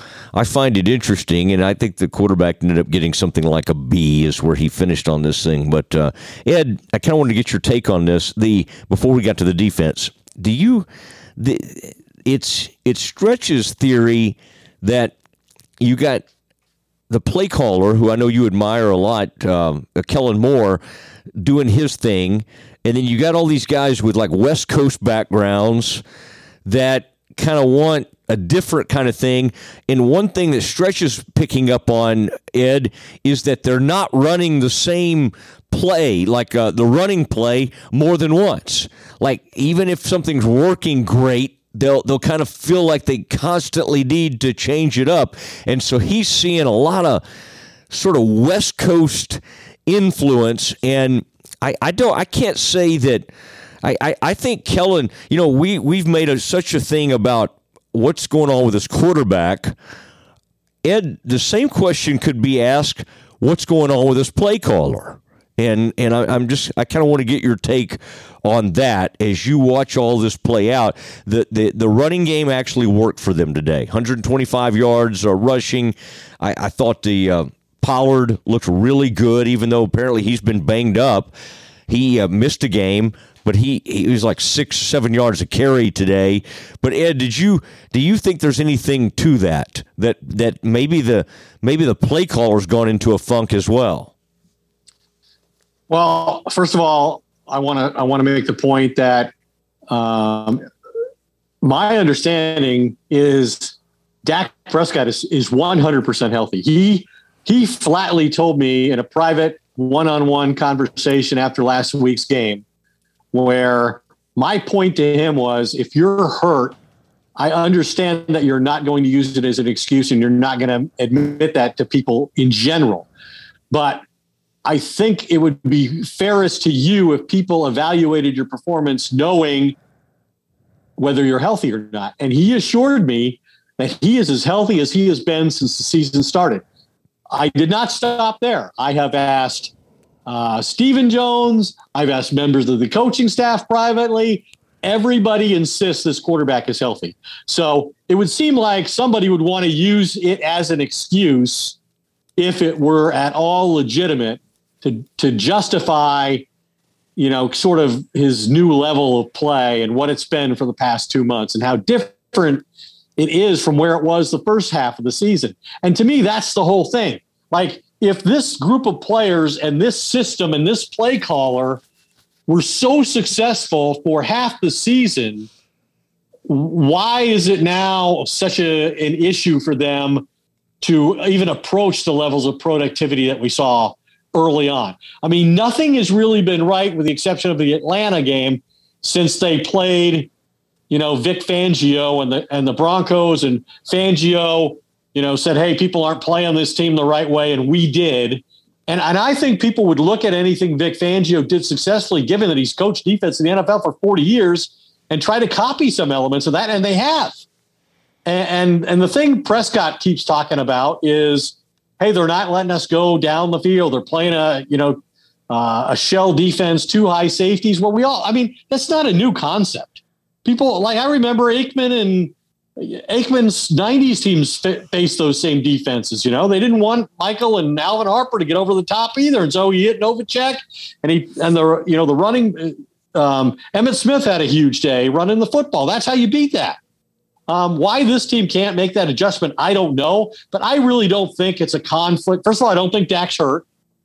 I find it interesting, and I think the quarterback ended up getting something like a B is where he finished on this thing. But, uh, Ed, I kind of wanted to get your take on this. The before we got to the defense, do you the, it's it stretches theory that you got the play caller, who I know you admire a lot, um, Kellen Moore, doing his thing, and then you got all these guys with like West Coast backgrounds that kind of want a different kind of thing. And one thing that Stretch is picking up on, Ed, is that they're not running the same play, like uh, the running play, more than once. Like, even if something's working great, they'll they'll kind of feel like they constantly need to change it up. And so he's seeing a lot of sort of West Coast influence. And I, I don't I can't say that I, I, I think Kellen, you know, we, we've made a, such a thing about what's going on with this quarterback. Ed, the same question could be asked, what's going on with this play caller? And and I, I'm just, I kind of want to get your take on that as you watch all this play out. The the, the running game actually worked for them today. one hundred twenty-five yards uh, rushing. I, I thought the uh, Pollard looked really good, even though apparently he's been banged up. He uh, missed a game. but he, he was like six, seven yards a carry today. But Ed, did you do you think there's anything to that that that maybe the maybe the play caller's gone into a funk as well? Well, first of all, I want to I want to make the point that um, my understanding is Dak Prescott is, is one hundred percent healthy. He he flatly told me in a private one-on-one conversation after last week's game, where my point to him was, if you're hurt, I understand that you're not going to use it as an excuse and you're not going to admit that to people in general. But I think it would be fairest to you if people evaluated your performance knowing whether you're healthy or not. And he assured me that he is as healthy as he has been since the season started. I did not stop there. I have asked uh, Stephen Jones. I've asked members of the coaching staff privately. Everybody insists this quarterback is healthy. So it would seem like somebody would want to use it as an excuse, if it were at all legitimate, to to justify, you know, sort of his new level of play and what it's been for the past two months and how different it is from where it was the first half of the season. And to me, that's the whole thing. Like, if this group of players and this system and this play caller were so successful for half the season, why is it now such a, an issue for them to even approach the levels of productivity that we saw early on? I mean, nothing has really been right, with the exception of the Atlanta game, since they played, you know, Vic Fangio and the and the Broncos, and Fangio, you know, said, hey, people aren't playing this team the right way, and we did. And, and I think people would look at anything Vic Fangio did successfully, given that he's coached defense in the N F L for forty years, and try to copy some elements of that, and they have. And, and, and the thing Prescott keeps talking about is, hey, they're not letting us go down the field. They're playing a, you know, uh, a shell defense, two high safeties. Well, we all, I mean, that's not a new concept. People, like, I remember Aikman and Aikman's nineties teams faced those same defenses. You know, they didn't want Michael and Alvin Harper to get over the top either. And so he hit Novacek, and he, and the, you know, the running, um, Emmitt Smith had a huge day running the football. That's how you beat that. Um, why this team can't make that adjustment, I don't know, but I really don't think it's a conflict. First of all, I don't think Dak's hurt.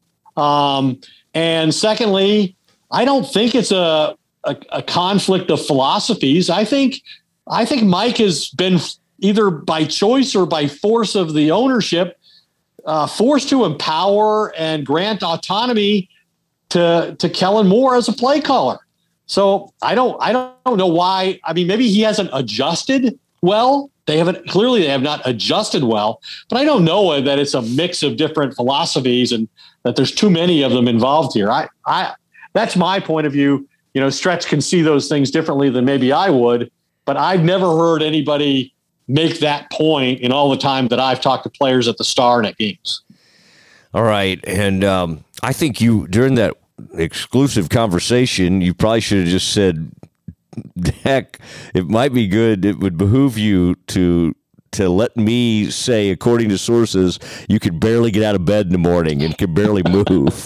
Um, and secondly, I don't think it's a, a, a conflict of philosophies. I think, I think Mike has been, either by choice or by force of the ownership, uh, forced to empower and grant autonomy to, to Kellen Moore as a play caller. So I don't, I don't know why. I mean, maybe he hasn't adjusted well. They haven't, clearly they have not adjusted well, but I don't know that it's a mix of different philosophies and that there's too many of them involved here. I, I, that's my point of view. You know, Stretch can see those things differently than maybe I would, but I've never heard anybody make that point in all the time that I've talked to players at the Star and at games. All right. And um, I think you, during that exclusive conversation, you probably should have just said, Dak, it might be good, it would behoove you to to let me say, according to sources, you could barely get out of bed in the morning and could barely move.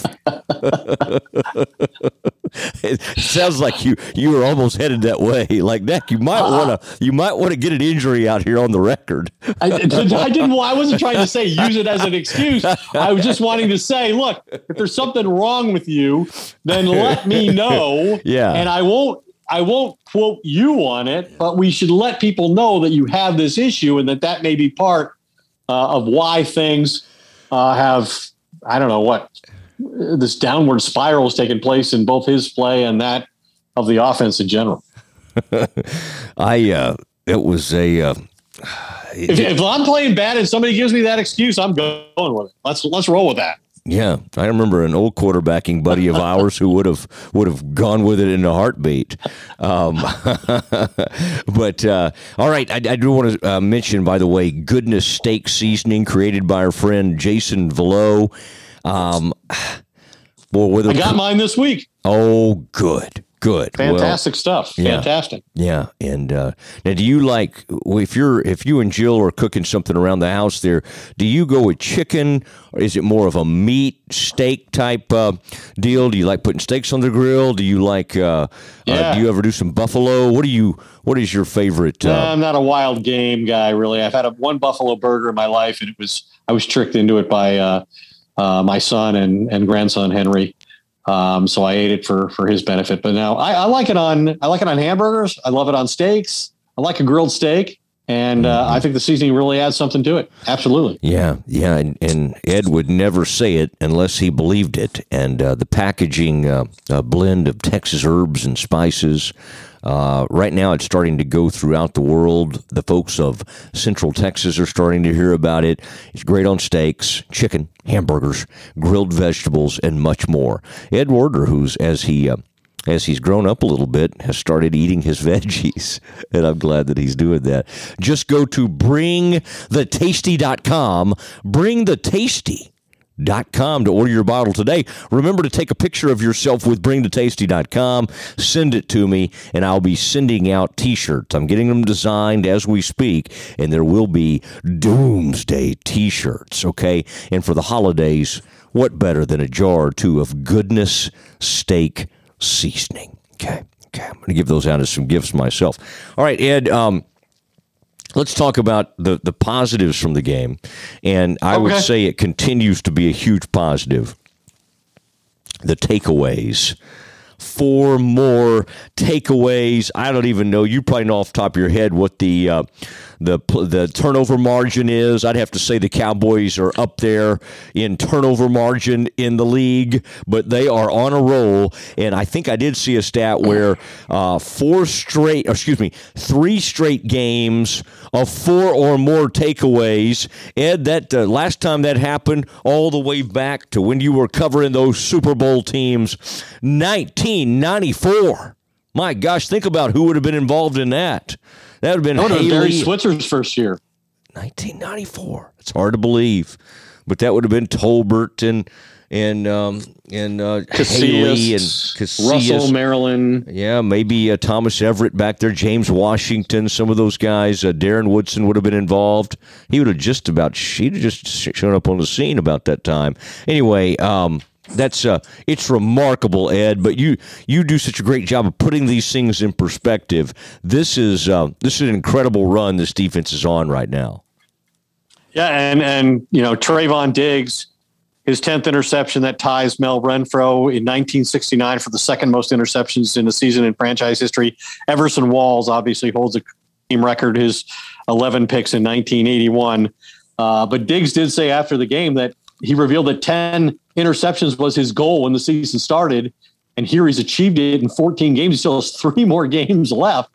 It sounds like you you were almost headed that way. Like, Dak, you might uh, want to you might want to get an injury out here on the record. I, I didn't. I wasn't trying to say use it as an excuse. I was just wanting to say, look, if there's something wrong with you, then let me know. Yeah, and I won't. I won't quote you on it, but we should let people know that you have this issue and that that may be part uh, of why things uh, have, I don't know what, this downward spiral has taken place in both his play and that of the offense in general. I, uh, it was a, uh, if, if I'm playing bad and somebody gives me that excuse, I'm going with it. Let's, let's roll with that. Yeah, I remember an old quarterbacking buddy of ours who would have would have gone with it in a heartbeat. Um, but uh, all right, I, I do want to uh, mention, by the way, Goodness Steak Seasoning, created by our friend Jason Velo. Um, well, with a, I got mine this week. Oh, good, Good. Fantastic well, stuff. Yeah. Fantastic. Yeah. And uh, now, do you like if you're if you and Jill are cooking something around the house there? Do you go with chicken, or is it more of a meat steak type uh, deal? Do you like putting steaks on the grill? Do you like? Uh, Yeah. uh, do you ever do some buffalo? What do you? What is your favorite? Uh, No, I'm not a wild game guy, really. I've had a, one buffalo burger in my life, and it was I was tricked into it by uh, uh, my son and, and grandson Henry. Um, so I ate it for for his benefit. But now I, I like it on I like it on hamburgers. I love it on steaks. I like a grilled steak, and uh, I think the seasoning really adds something to it. Absolutely. Yeah, yeah, and, and Ed would never say it unless he believed it. And uh, the packaging uh, uh, blend of Texas herbs and spices. Uh, right now, it's starting to go throughout the world. The folks of Central Texas are starting to hear about it. It's great on steaks, chicken, hamburgers, grilled vegetables, and much more. Ed Werder, who's as he uh, as he's grown up a little bit, has started eating his veggies, and I'm glad that he's doing that. Just go to bring the tasty dot com. Bring the Tasty. Dot com to order your bottle today. Remember to take a picture of yourself with bring the tasty dot com. Send it to me, and I'll be sending out T-shirts. I'm getting them designed as we speak, and there will be Doomsday T-shirts, okay? And for the holidays, what better than a jar or two of Goodness Steak Seasoning? Okay, okay. I'm going to give those out as some gifts myself. All right, Ed, um, let's talk about the, the positives from the game, and I Okay. would say it continues to be a huge positive. The takeaways. Four more takeaways. I don't even know. You probably know off the top of your head what the uh, the the turnover margin is. I'd have to say the Cowboys are up there in turnover margin in the league, but they are on a roll. And I think I did see a stat where uh, four straight, excuse me, three straight games of four or more takeaways. Ed, that uh, last time that happened, all the way back to when you were covering those Super Bowl teams, nineteen ninety-four. My gosh, think about who would have been involved in that. That would have been That was Haley. Barry Switzer's first year. nineteen ninety-four. It's hard to believe, but that would have been Tolbert and and um, and uh, Haley and Casillas. Russell, Maryland. Yeah, maybe uh, Thomas Everett back there, James Washington, some of those guys. Uh, Darren Woodson would have been involved. He would have just about he'd have just shown up on the scene about that time. Anyway, um, that's uh, it's remarkable, Ed. But you you do such a great job of putting these things in perspective. This is uh, this is an incredible run this defense is on right now. Yeah, and and you know Trayvon Diggs, his tenth interception that ties Mel Renfro in nineteen sixty-nine for the second most interceptions in a season in franchise history. Everson Walls obviously holds a team record, his eleven picks in nineteen eighty-one. Uh, but Diggs did say after the game that he revealed that ten interceptions was his goal when the season started, and here he's achieved it in fourteen games. He still has three more games left,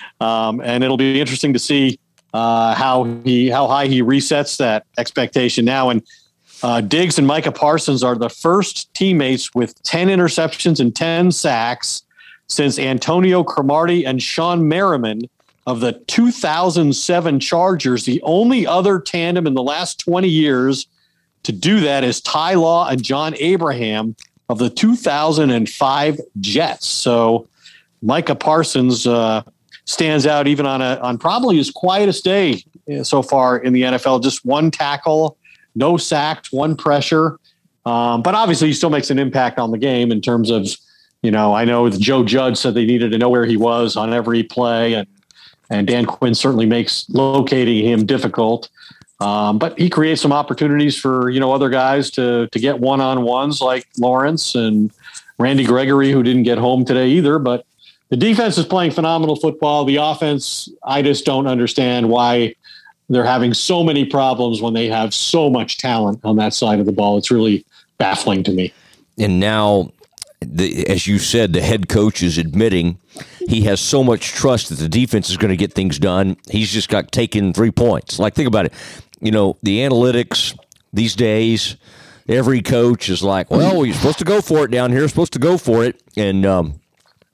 um, and it'll be interesting to see uh, how he how high he resets that expectation now. And uh, Diggs and Micah Parsons are the first teammates with ten interceptions and ten sacks since Antonio Cromartie and Sean Merriman of the two thousand seven Chargers. The only other tandem in the last twenty years to do that is Ty Law and John Abraham of the two thousand five Jets. So Micah Parsons uh, stands out even on a on probably his quietest day so far in the N F L. Just one tackle, no sacks, one pressure. Um, but obviously he still makes an impact on the game in terms of, you know, I know Joe Judge said they needed to know where he was on every play, and and Dan Quinn certainly makes locating him difficult. Um, but he creates some opportunities for, you know, other guys to to get one-on-ones like Lawrence and Randy Gregory, who didn't get home today either. But the defense is playing phenomenal football. The offense, I just don't understand why they're having so many problems when they have so much talent on that side of the ball. It's really baffling to me. And now, the, as you said, the head coach is admitting he has so much trust that the defense is going to get things done. He's just got taken three points. Like, think about it. You know, the analytics these days, every coach is like, well, you're supposed to go for it down here, supposed to go for it. And um,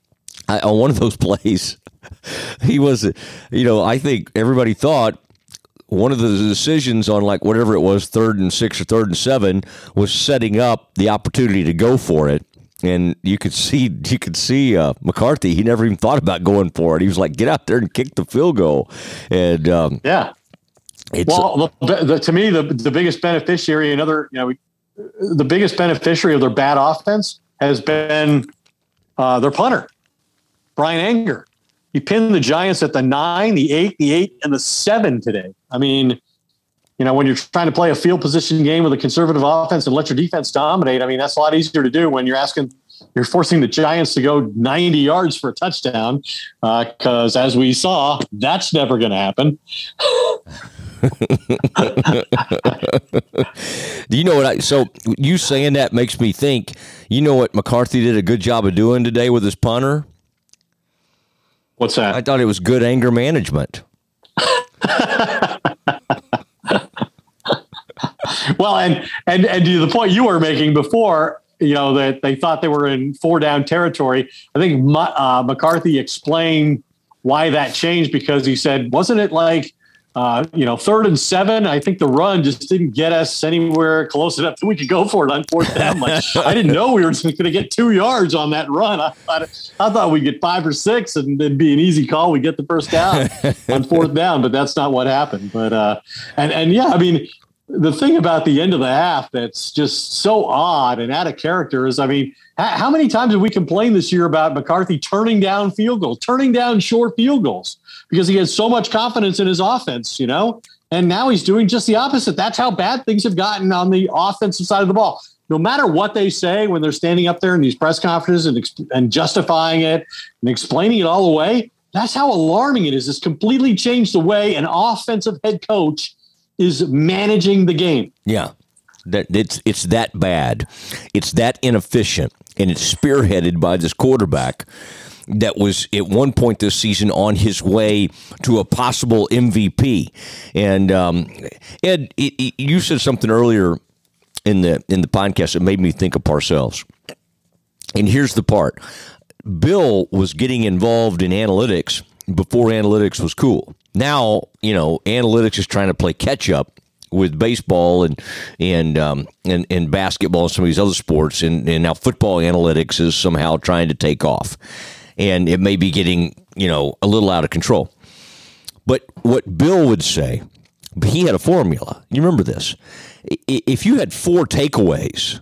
I, on one of those plays, he was, you know, I think everybody thought one of the decisions on like whatever it was, third and six or third and seven, was setting up the opportunity to go for it. And you could see, you could see uh, McCarthy. He never even thought about going for it. He was like, "Get out there and kick the field goal." And um, yeah, it's, well, the, the, to me, the the biggest beneficiary, another, you know, the biggest beneficiary of their bad offense has been uh, their punter, Brian Anger. He pinned the Giants at the nine, the eight, the eight, and the seven today. I mean, you know, when you're trying to play a field position game with a conservative offense and let your defense dominate, I mean, that's a lot easier to do when you're asking, you're forcing the Giants to go ninety yards for a touchdown. Because uh, as we saw, that's never going to happen. Do you know what I, so you saying that makes me think, you know what McCarthy did a good job of doing today with his punter? What's that? I thought it was good anger management. Well, and, and, and to the point you were making before, you know, that they thought they were in four down territory. I think uh, McCarthy explained why that changed, because he said, wasn't it like, Uh, you know, third and seven, I think the run just didn't get us anywhere close enough that we could go for it on fourth down. Like, I didn't know we were going to get two yards on that run. I thought I thought we'd get five or six and it'd be an easy call. We get the first down on fourth down, but that's not what happened. But uh, and and yeah, I mean, the thing about the end of the half that's just so odd and out of character is, I mean, how many times have we complained this year about McCarthy turning down field goals, turning down short field goals? Because he has so much confidence in his offense, you know, and now he's doing just the opposite. That's how bad things have gotten on the offensive side of the ball. No matter what they say when they're standing up there in these press conferences and, and justifying it and explaining it all away, that's how alarming it is. It's completely changed the way an offensive head coach is managing the game. Yeah, that it's it's that bad. It's that inefficient, and it's spearheaded by this quarterback that was at one point this season on his way to a possible M V P. And um, Ed, it, it, you said something earlier in the in the podcast that made me think of Parcells. And here's the part. Bill was getting involved in analytics before analytics was cool. Now, you know, analytics is trying to play catch up with baseball and and um, and, and basketball and some of these other sports. And, and now football analytics is somehow trying to take off. And it may be getting, you know, a little out of control. But what Bill would say, he had a formula. You remember this. If you had four takeaways,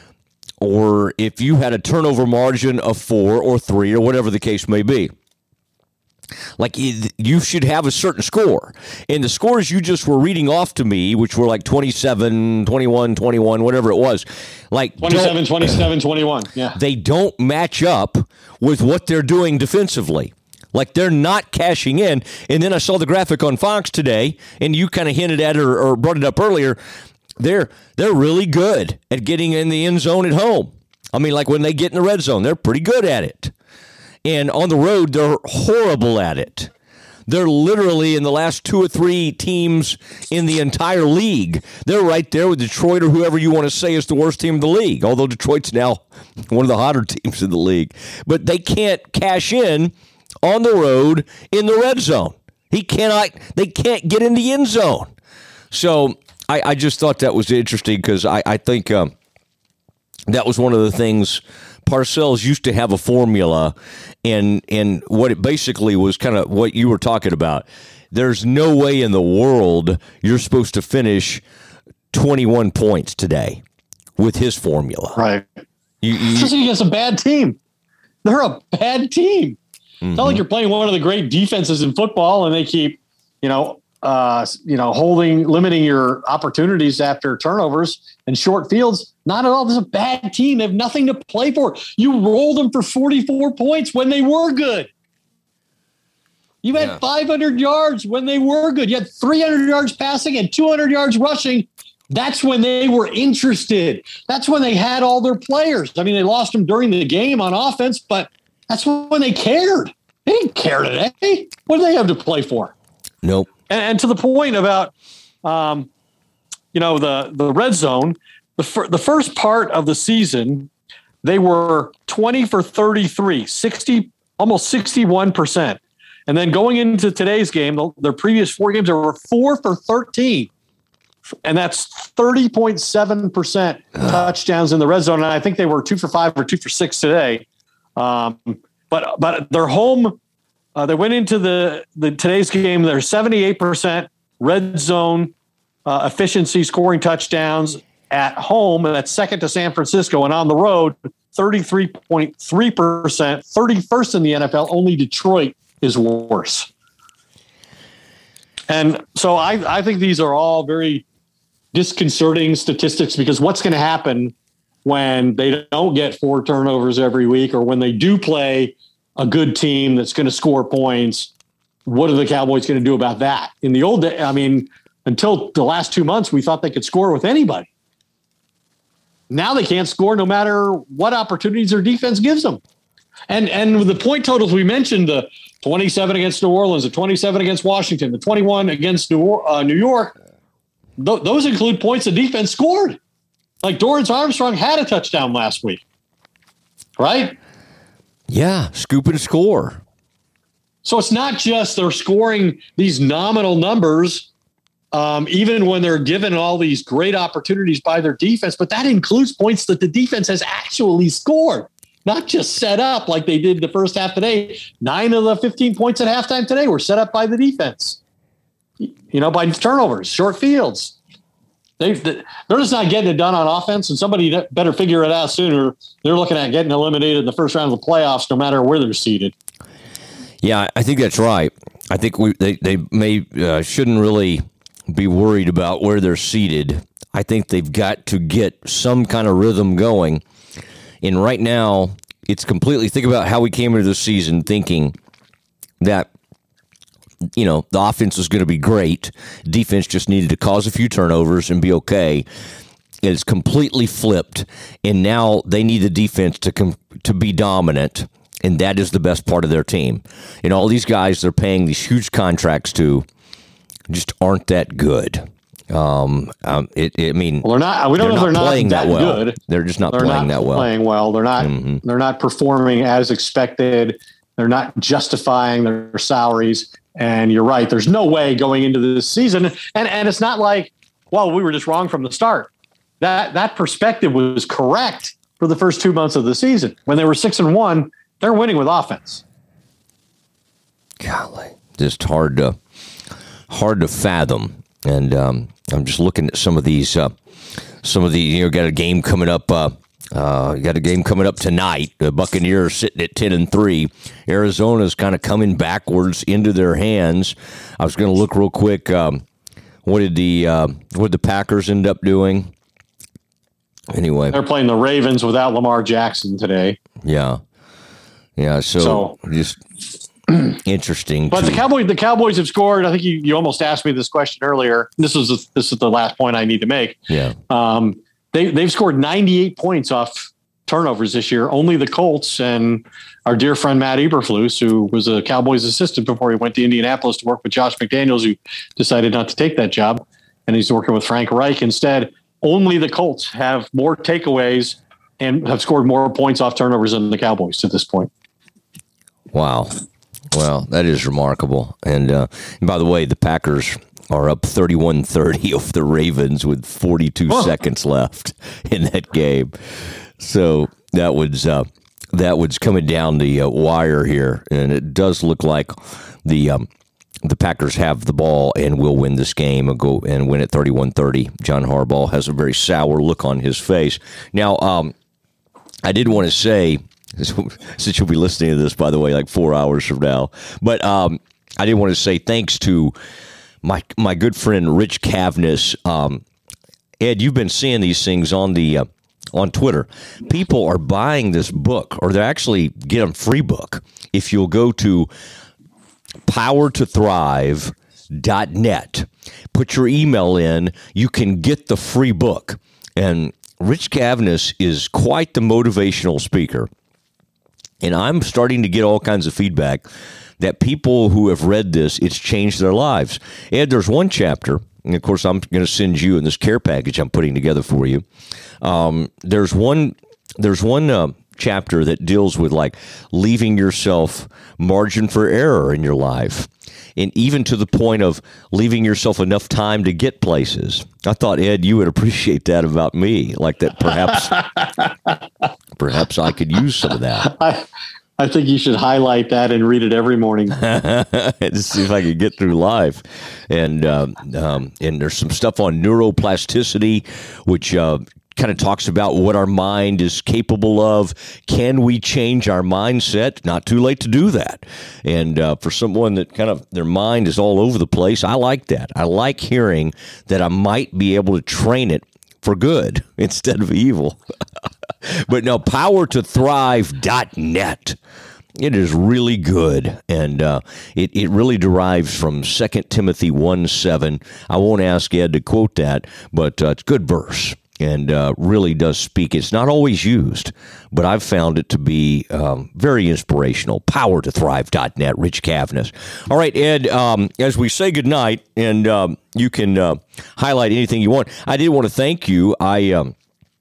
or if you had a turnover margin of four or three or whatever the case may be, like you should have a certain score. And the scores you just were reading off to me, which were like twenty-seven, twenty-one, twenty-one, whatever it was, like twenty-seven, twenty-seven, twenty-one. Yeah. They don't match up with what they're doing defensively. Like they're not cashing in. And then I saw the graphic on Fox today, and you kind of hinted at it or, or brought it up earlier. They're they're really good at getting in the end zone at home. I mean, like when they get in the red zone, they're pretty good at it. And on the road, they're horrible at it. They're literally in the last two or three teams in the entire league. They're right there with Detroit or whoever you want to say is the worst team in the league, although Detroit's now one of the hotter teams in the league. But they can't cash in on the road in the red zone. He cannot. They can't get in the end zone. So I, I just thought that was interesting because I, I think um, that was one of the things. Parcells used to have a formula, and and what it basically was kind of what you were talking about. There's no way in the world you're supposed to finish twenty-one points today with his formula. Right. You, you, because he has a bad team. They're a bad team. Mm-hmm. It's not like you're playing one of the great defenses in football, and they keep, you know, uh, you know, holding, limiting your opportunities after turnovers and short fields. Not at all. This is a bad team. They have nothing to play for. You rolled them for forty-four points when they were good. You had yeah. five hundred yards when they were good. You had three hundred yards passing and two hundred yards rushing. That's when they were interested. That's when they had all their players. I mean, they lost them during the game on offense, but that's when they cared. They didn't care today. What do they have to play for? Nope. And, and to the point about, um, you know, the, the red zone, the, fir- the first part of the season, they were twenty for thirty-three, sixty, almost sixty-one percent. And then going into today's game, their previous four games, they were four for thirteen. and that's thirty point seven percent touchdowns in the red zone. And I think they were two for five or two for six today. Um, but but they're home. Uh, they went into the, the today's game. They're seventy-eight percent red zone uh, efficiency, scoring touchdowns at home, and that's second to San Francisco. And on the road, thirty-three point three percent, thirty-first in the N F L. Only Detroit is worse. And so I, I think these are all very disconcerting statistics, because what's going to happen when they don't get four turnovers every week, or when they do play a good team that's going to score points? What are the Cowboys going to do about that? In the old day, I mean, until the last two months, we thought they could score with anybody. Now they can't score no matter what opportunities their defense gives them. And and with the point totals we mentioned, the twenty-seven against New Orleans, the twenty-seven against Washington, the twenty-one against New, uh, New York, th- those include points the defense scored. Like Dorrance Armstrong had a touchdown last week, right? Yeah, scoop and score. So it's not just they're scoring these nominal numbers, um, even when they're given all these great opportunities by their defense, but that includes points that the defense has actually scored, not just set up like they did the first half today. Nine of the fifteen points at halftime today were set up by the defense, you know, by turnovers, short fields. They've, they're just not getting it done on offense, and somebody better figure it out sooner. They're looking at getting eliminated in the first round of the playoffs, no matter where they're seated. Yeah, I think that's right. I think we they they may uh, shouldn't really be worried about where they're seated. I think they've got to get some kind of rhythm going. And right now, it's completely, think about how we came into the season thinking that, you know, the offense was going to be great. Defense just needed to cause a few turnovers and be okay. It's completely flipped, and now they need the defense to com- to be dominant, and that is the best part of their team. And all these guys they're paying these huge contracts to just aren't that good. Um, um, it, it, I mean, well, they're not. We don't know if they're not playing that, that well. good. They're just not they're playing not that well. Playing well. They're not. Mm-hmm. They're not performing as expected. They're not justifying their salaries. And you're right. There's no way going into this season, and and it's not like, well, we were just wrong from the start. That that perspective was correct for the first two months of the season. When they were six and one, they're winning with offense. Golly, just hard to hard to fathom. And um, I'm just looking at some of these. Uh, some of the you know got a game coming up. Uh, uh, got a game coming up tonight. The Buccaneers sitting at ten and three. Arizona's kind of coming backwards into their hands. I was going to look real quick. Um, what did the uh, what did the Packers end up doing? Anyway, they're playing the Ravens without Lamar Jackson today. Yeah, yeah. So, so just interesting. But to, the Cowboys, the Cowboys have scored. I think you, you almost asked me this question earlier. This is the, this is the last point I need to make. Yeah. Um, they they've scored ninety-eight points off turnovers this year. Only the Colts and our dear friend Matt Eberflus, who was a Cowboys assistant before he went to Indianapolis to work with Josh McDaniels, who decided not to take that job, and he's working with Frank Reich instead. Only the Colts have more takeaways and have scored more points off turnovers than the Cowboys to this point. Wow. Well, that is remarkable. And, uh, and by the way, the Packers are up thirty-one thirty over the Ravens with forty-two huh. seconds left in that game. So that was uh, that was coming down the uh, wire here, and it does look like the um, the Packers have the ball and will win this game and go and win it thirty-one thirty. John Harbaugh has a very sour look on his face. Now, um, I did want to say, since you'll be listening to this, by the way, like four hours from now, but um, I did want to say thanks to my my good friend Rich Cavness. Um, Ed, you've been seeing these things on the uh, on Twitter. People are buying this book, or they actually get them free book. If you'll go to power to thrive dot net, put your email in, you can get the free book. And Rich Cavness is quite the motivational speaker. And I'm starting to get all kinds of feedback that people who have read this, it's changed their lives. Ed, there's one chapter, and of course I'm going to send you in this care package I'm putting together for you. Um, there's one, there's one uh, chapter that deals with like leaving yourself margin for error in your life. and even to the point of leaving yourself enough time to get places. I thought, Ed, you would appreciate that about me, like that perhaps perhaps I could use some of that. I, I think you should highlight that and read it every morning. To see if I could get through life. And um, um, and there's some stuff on neuroplasticity, which uh, kind of talks about what our mind is capable of. Can we change our mindset? Not too late to do that. And uh, for someone that kind of their mind is all over the place, I like that. I like hearing that I might be able to train it for good instead of evil. But no, power to thrive dot net. It is really good, and uh, it, it really derives from Second Timothy one seven. I won't ask Ed to quote that, but uh, it's a good verse, and uh, really does speak. It's not always used, but I've found it to be um, very inspirational. power to thrive dot net, Rich Cavness. All right, Ed, um, as we say goodnight, and um, you can uh, highlight anything you want, I did want to thank you. I... Um,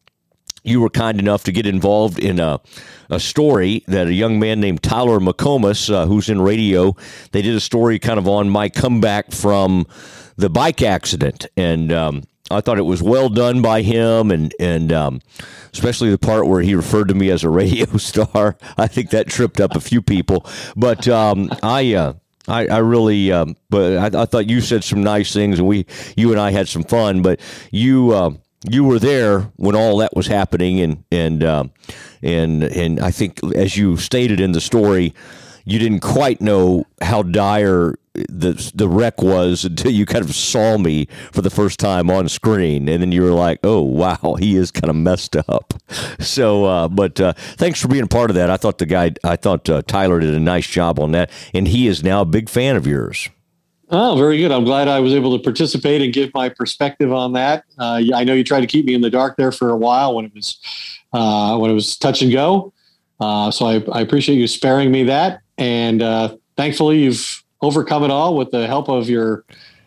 You were kind enough to get involved in a, a story that a young man named Tyler McComas, uh, who's in radio, they did a story kind of on my comeback from the bike accident. And um, I thought it was well done by him, and, and um, especially the part where he referred to me as a radio star. I think that tripped up a few people. But um, I... Uh, I, I really, um, but I, I thought you said some nice things, and we, you and I had some fun. But you, uh, you were there when all that was happening, and and um, and and I think, as you stated in the story, you didn't quite know how dire the the wreck was until you kind of saw me for the first time on screen, and then you were like, "Oh wow, he is kind of messed up." So, uh, but uh, thanks for being a part of that. I thought the guy, I thought uh, Tyler did a nice job on that, and he is now a big fan of yours. Oh, very good. I'm glad I was able to participate and give my perspective on that. Uh, I know you tried to keep me in the dark there for a while when it was uh, when it was touch and go. Uh, so I, I appreciate you sparing me that, and uh, thankfully you've overcome it all with the help of your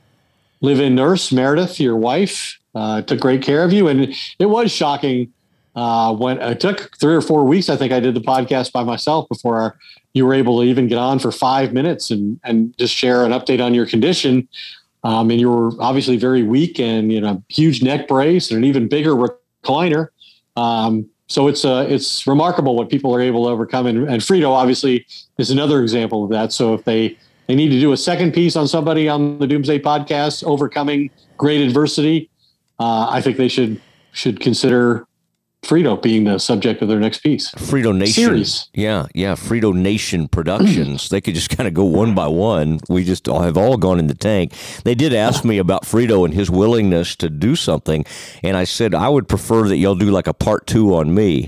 live-in nurse, Meredith, your wife. Uh, took great care of you, and it was shocking uh, when it took three or four weeks. I think I did the podcast by myself before our, you were able to even get on for five minutes and and just share an update on your condition. Um, and you were obviously very weak, and you know, huge neck brace and an even bigger recliner. Um, so it's uh, it's remarkable what people are able to overcome. And, and Frito obviously is another example of that. So if they they need to do a second piece on somebody on the Doomsday podcast, overcoming great adversity, uh, I think they should should consider Frito being the subject of their next piece. Frito Nation. Series. Yeah, yeah. Frito Nation Productions. They could just kind of go one by one. We just all have all gone in the tank. They did ask me about Frito and his willingness to do something, and I said I would prefer that y'all do like a part two on me.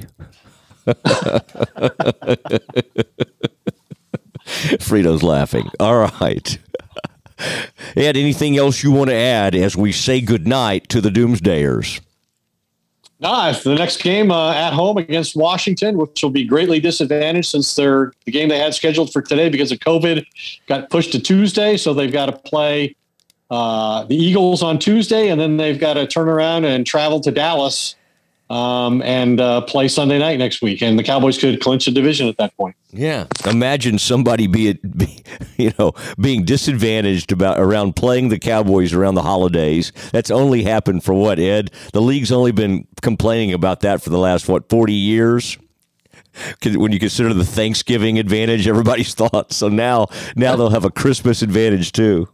Frito's laughing. All right. Ed, anything else you want to add as we say goodnight to the Doomsdayers? No, the next game uh, at home against Washington, which will be greatly disadvantaged since they're the game they had scheduled for today because of COVID got pushed to Tuesday. So they've got to play uh, the Eagles on Tuesday, and then they've got to turn around and travel to Dallas um, and uh, play Sunday night next week. And the Cowboys could clinch a division at that point. Yeah, imagine somebody be, be you know, being disadvantaged about around playing the Cowboys around the holidays. That's only happened for what, Ed? The league's only been complaining about that for the last what forty years. When you consider the Thanksgiving advantage, everybody's thought. So now, now they'll have a Christmas advantage too.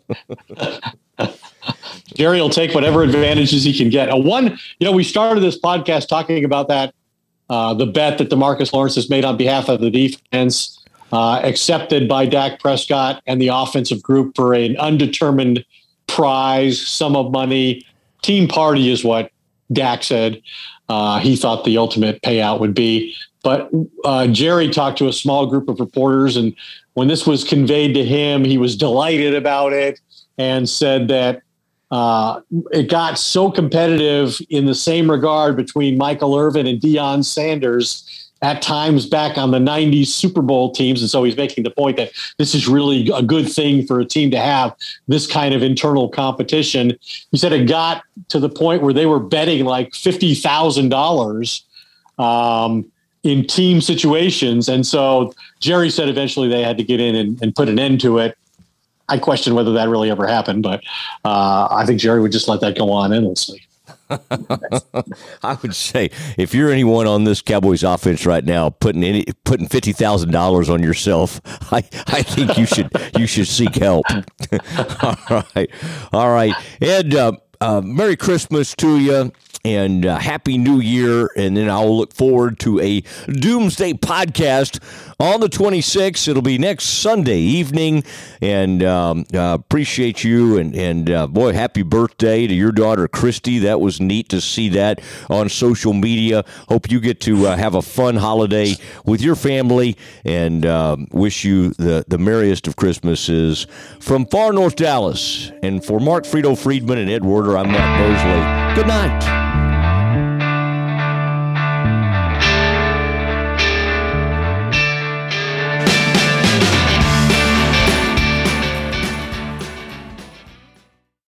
Jerry will take whatever advantages he can get. A one, you know, we started this podcast talking about that. Uh, the bet that DeMarcus Lawrence has made on behalf of the defense, uh, accepted by Dak Prescott and the offensive group for an undetermined prize, sum of money. Team party is what Dak said uh, he thought the ultimate payout would be. But uh, Jerry talked to a small group of reporters, and when this was conveyed to him, he was delighted about it and said that Uh, it got so competitive in the same regard between Michael Irvin and Deion Sanders at times back on the nineties Super Bowl teams. And so he's making the point that this is really a good thing for a team to have this kind of internal competition. He said it got to the point where they were betting like fifty thousand dollars um, in team situations. And so Jerry said eventually they had to get in and, and put an end to it. I question whether that really ever happened, but uh, I think Jerry would just let that go on endlessly. I would say if you're anyone on this Cowboys offense right now, putting any putting fifty thousand dollars on yourself, I, I think you should you should seek help. All right, all right, Ed. Uh, uh, Merry Christmas to you. And uh, Happy New Year, and then I'll look forward to a Doomsday podcast on the twenty-sixth. It'll be next Sunday evening, and um, uh, appreciate you, and, and uh, boy, happy birthday to your daughter, Christy. That was neat to see that on social media. Hope you get to uh, have a fun holiday with your family, and uh, wish you the, the merriest of Christmases from far north Dallas. And for Mark Frito Friedman and Ed Werder, I'm Matt Mosley. Good night.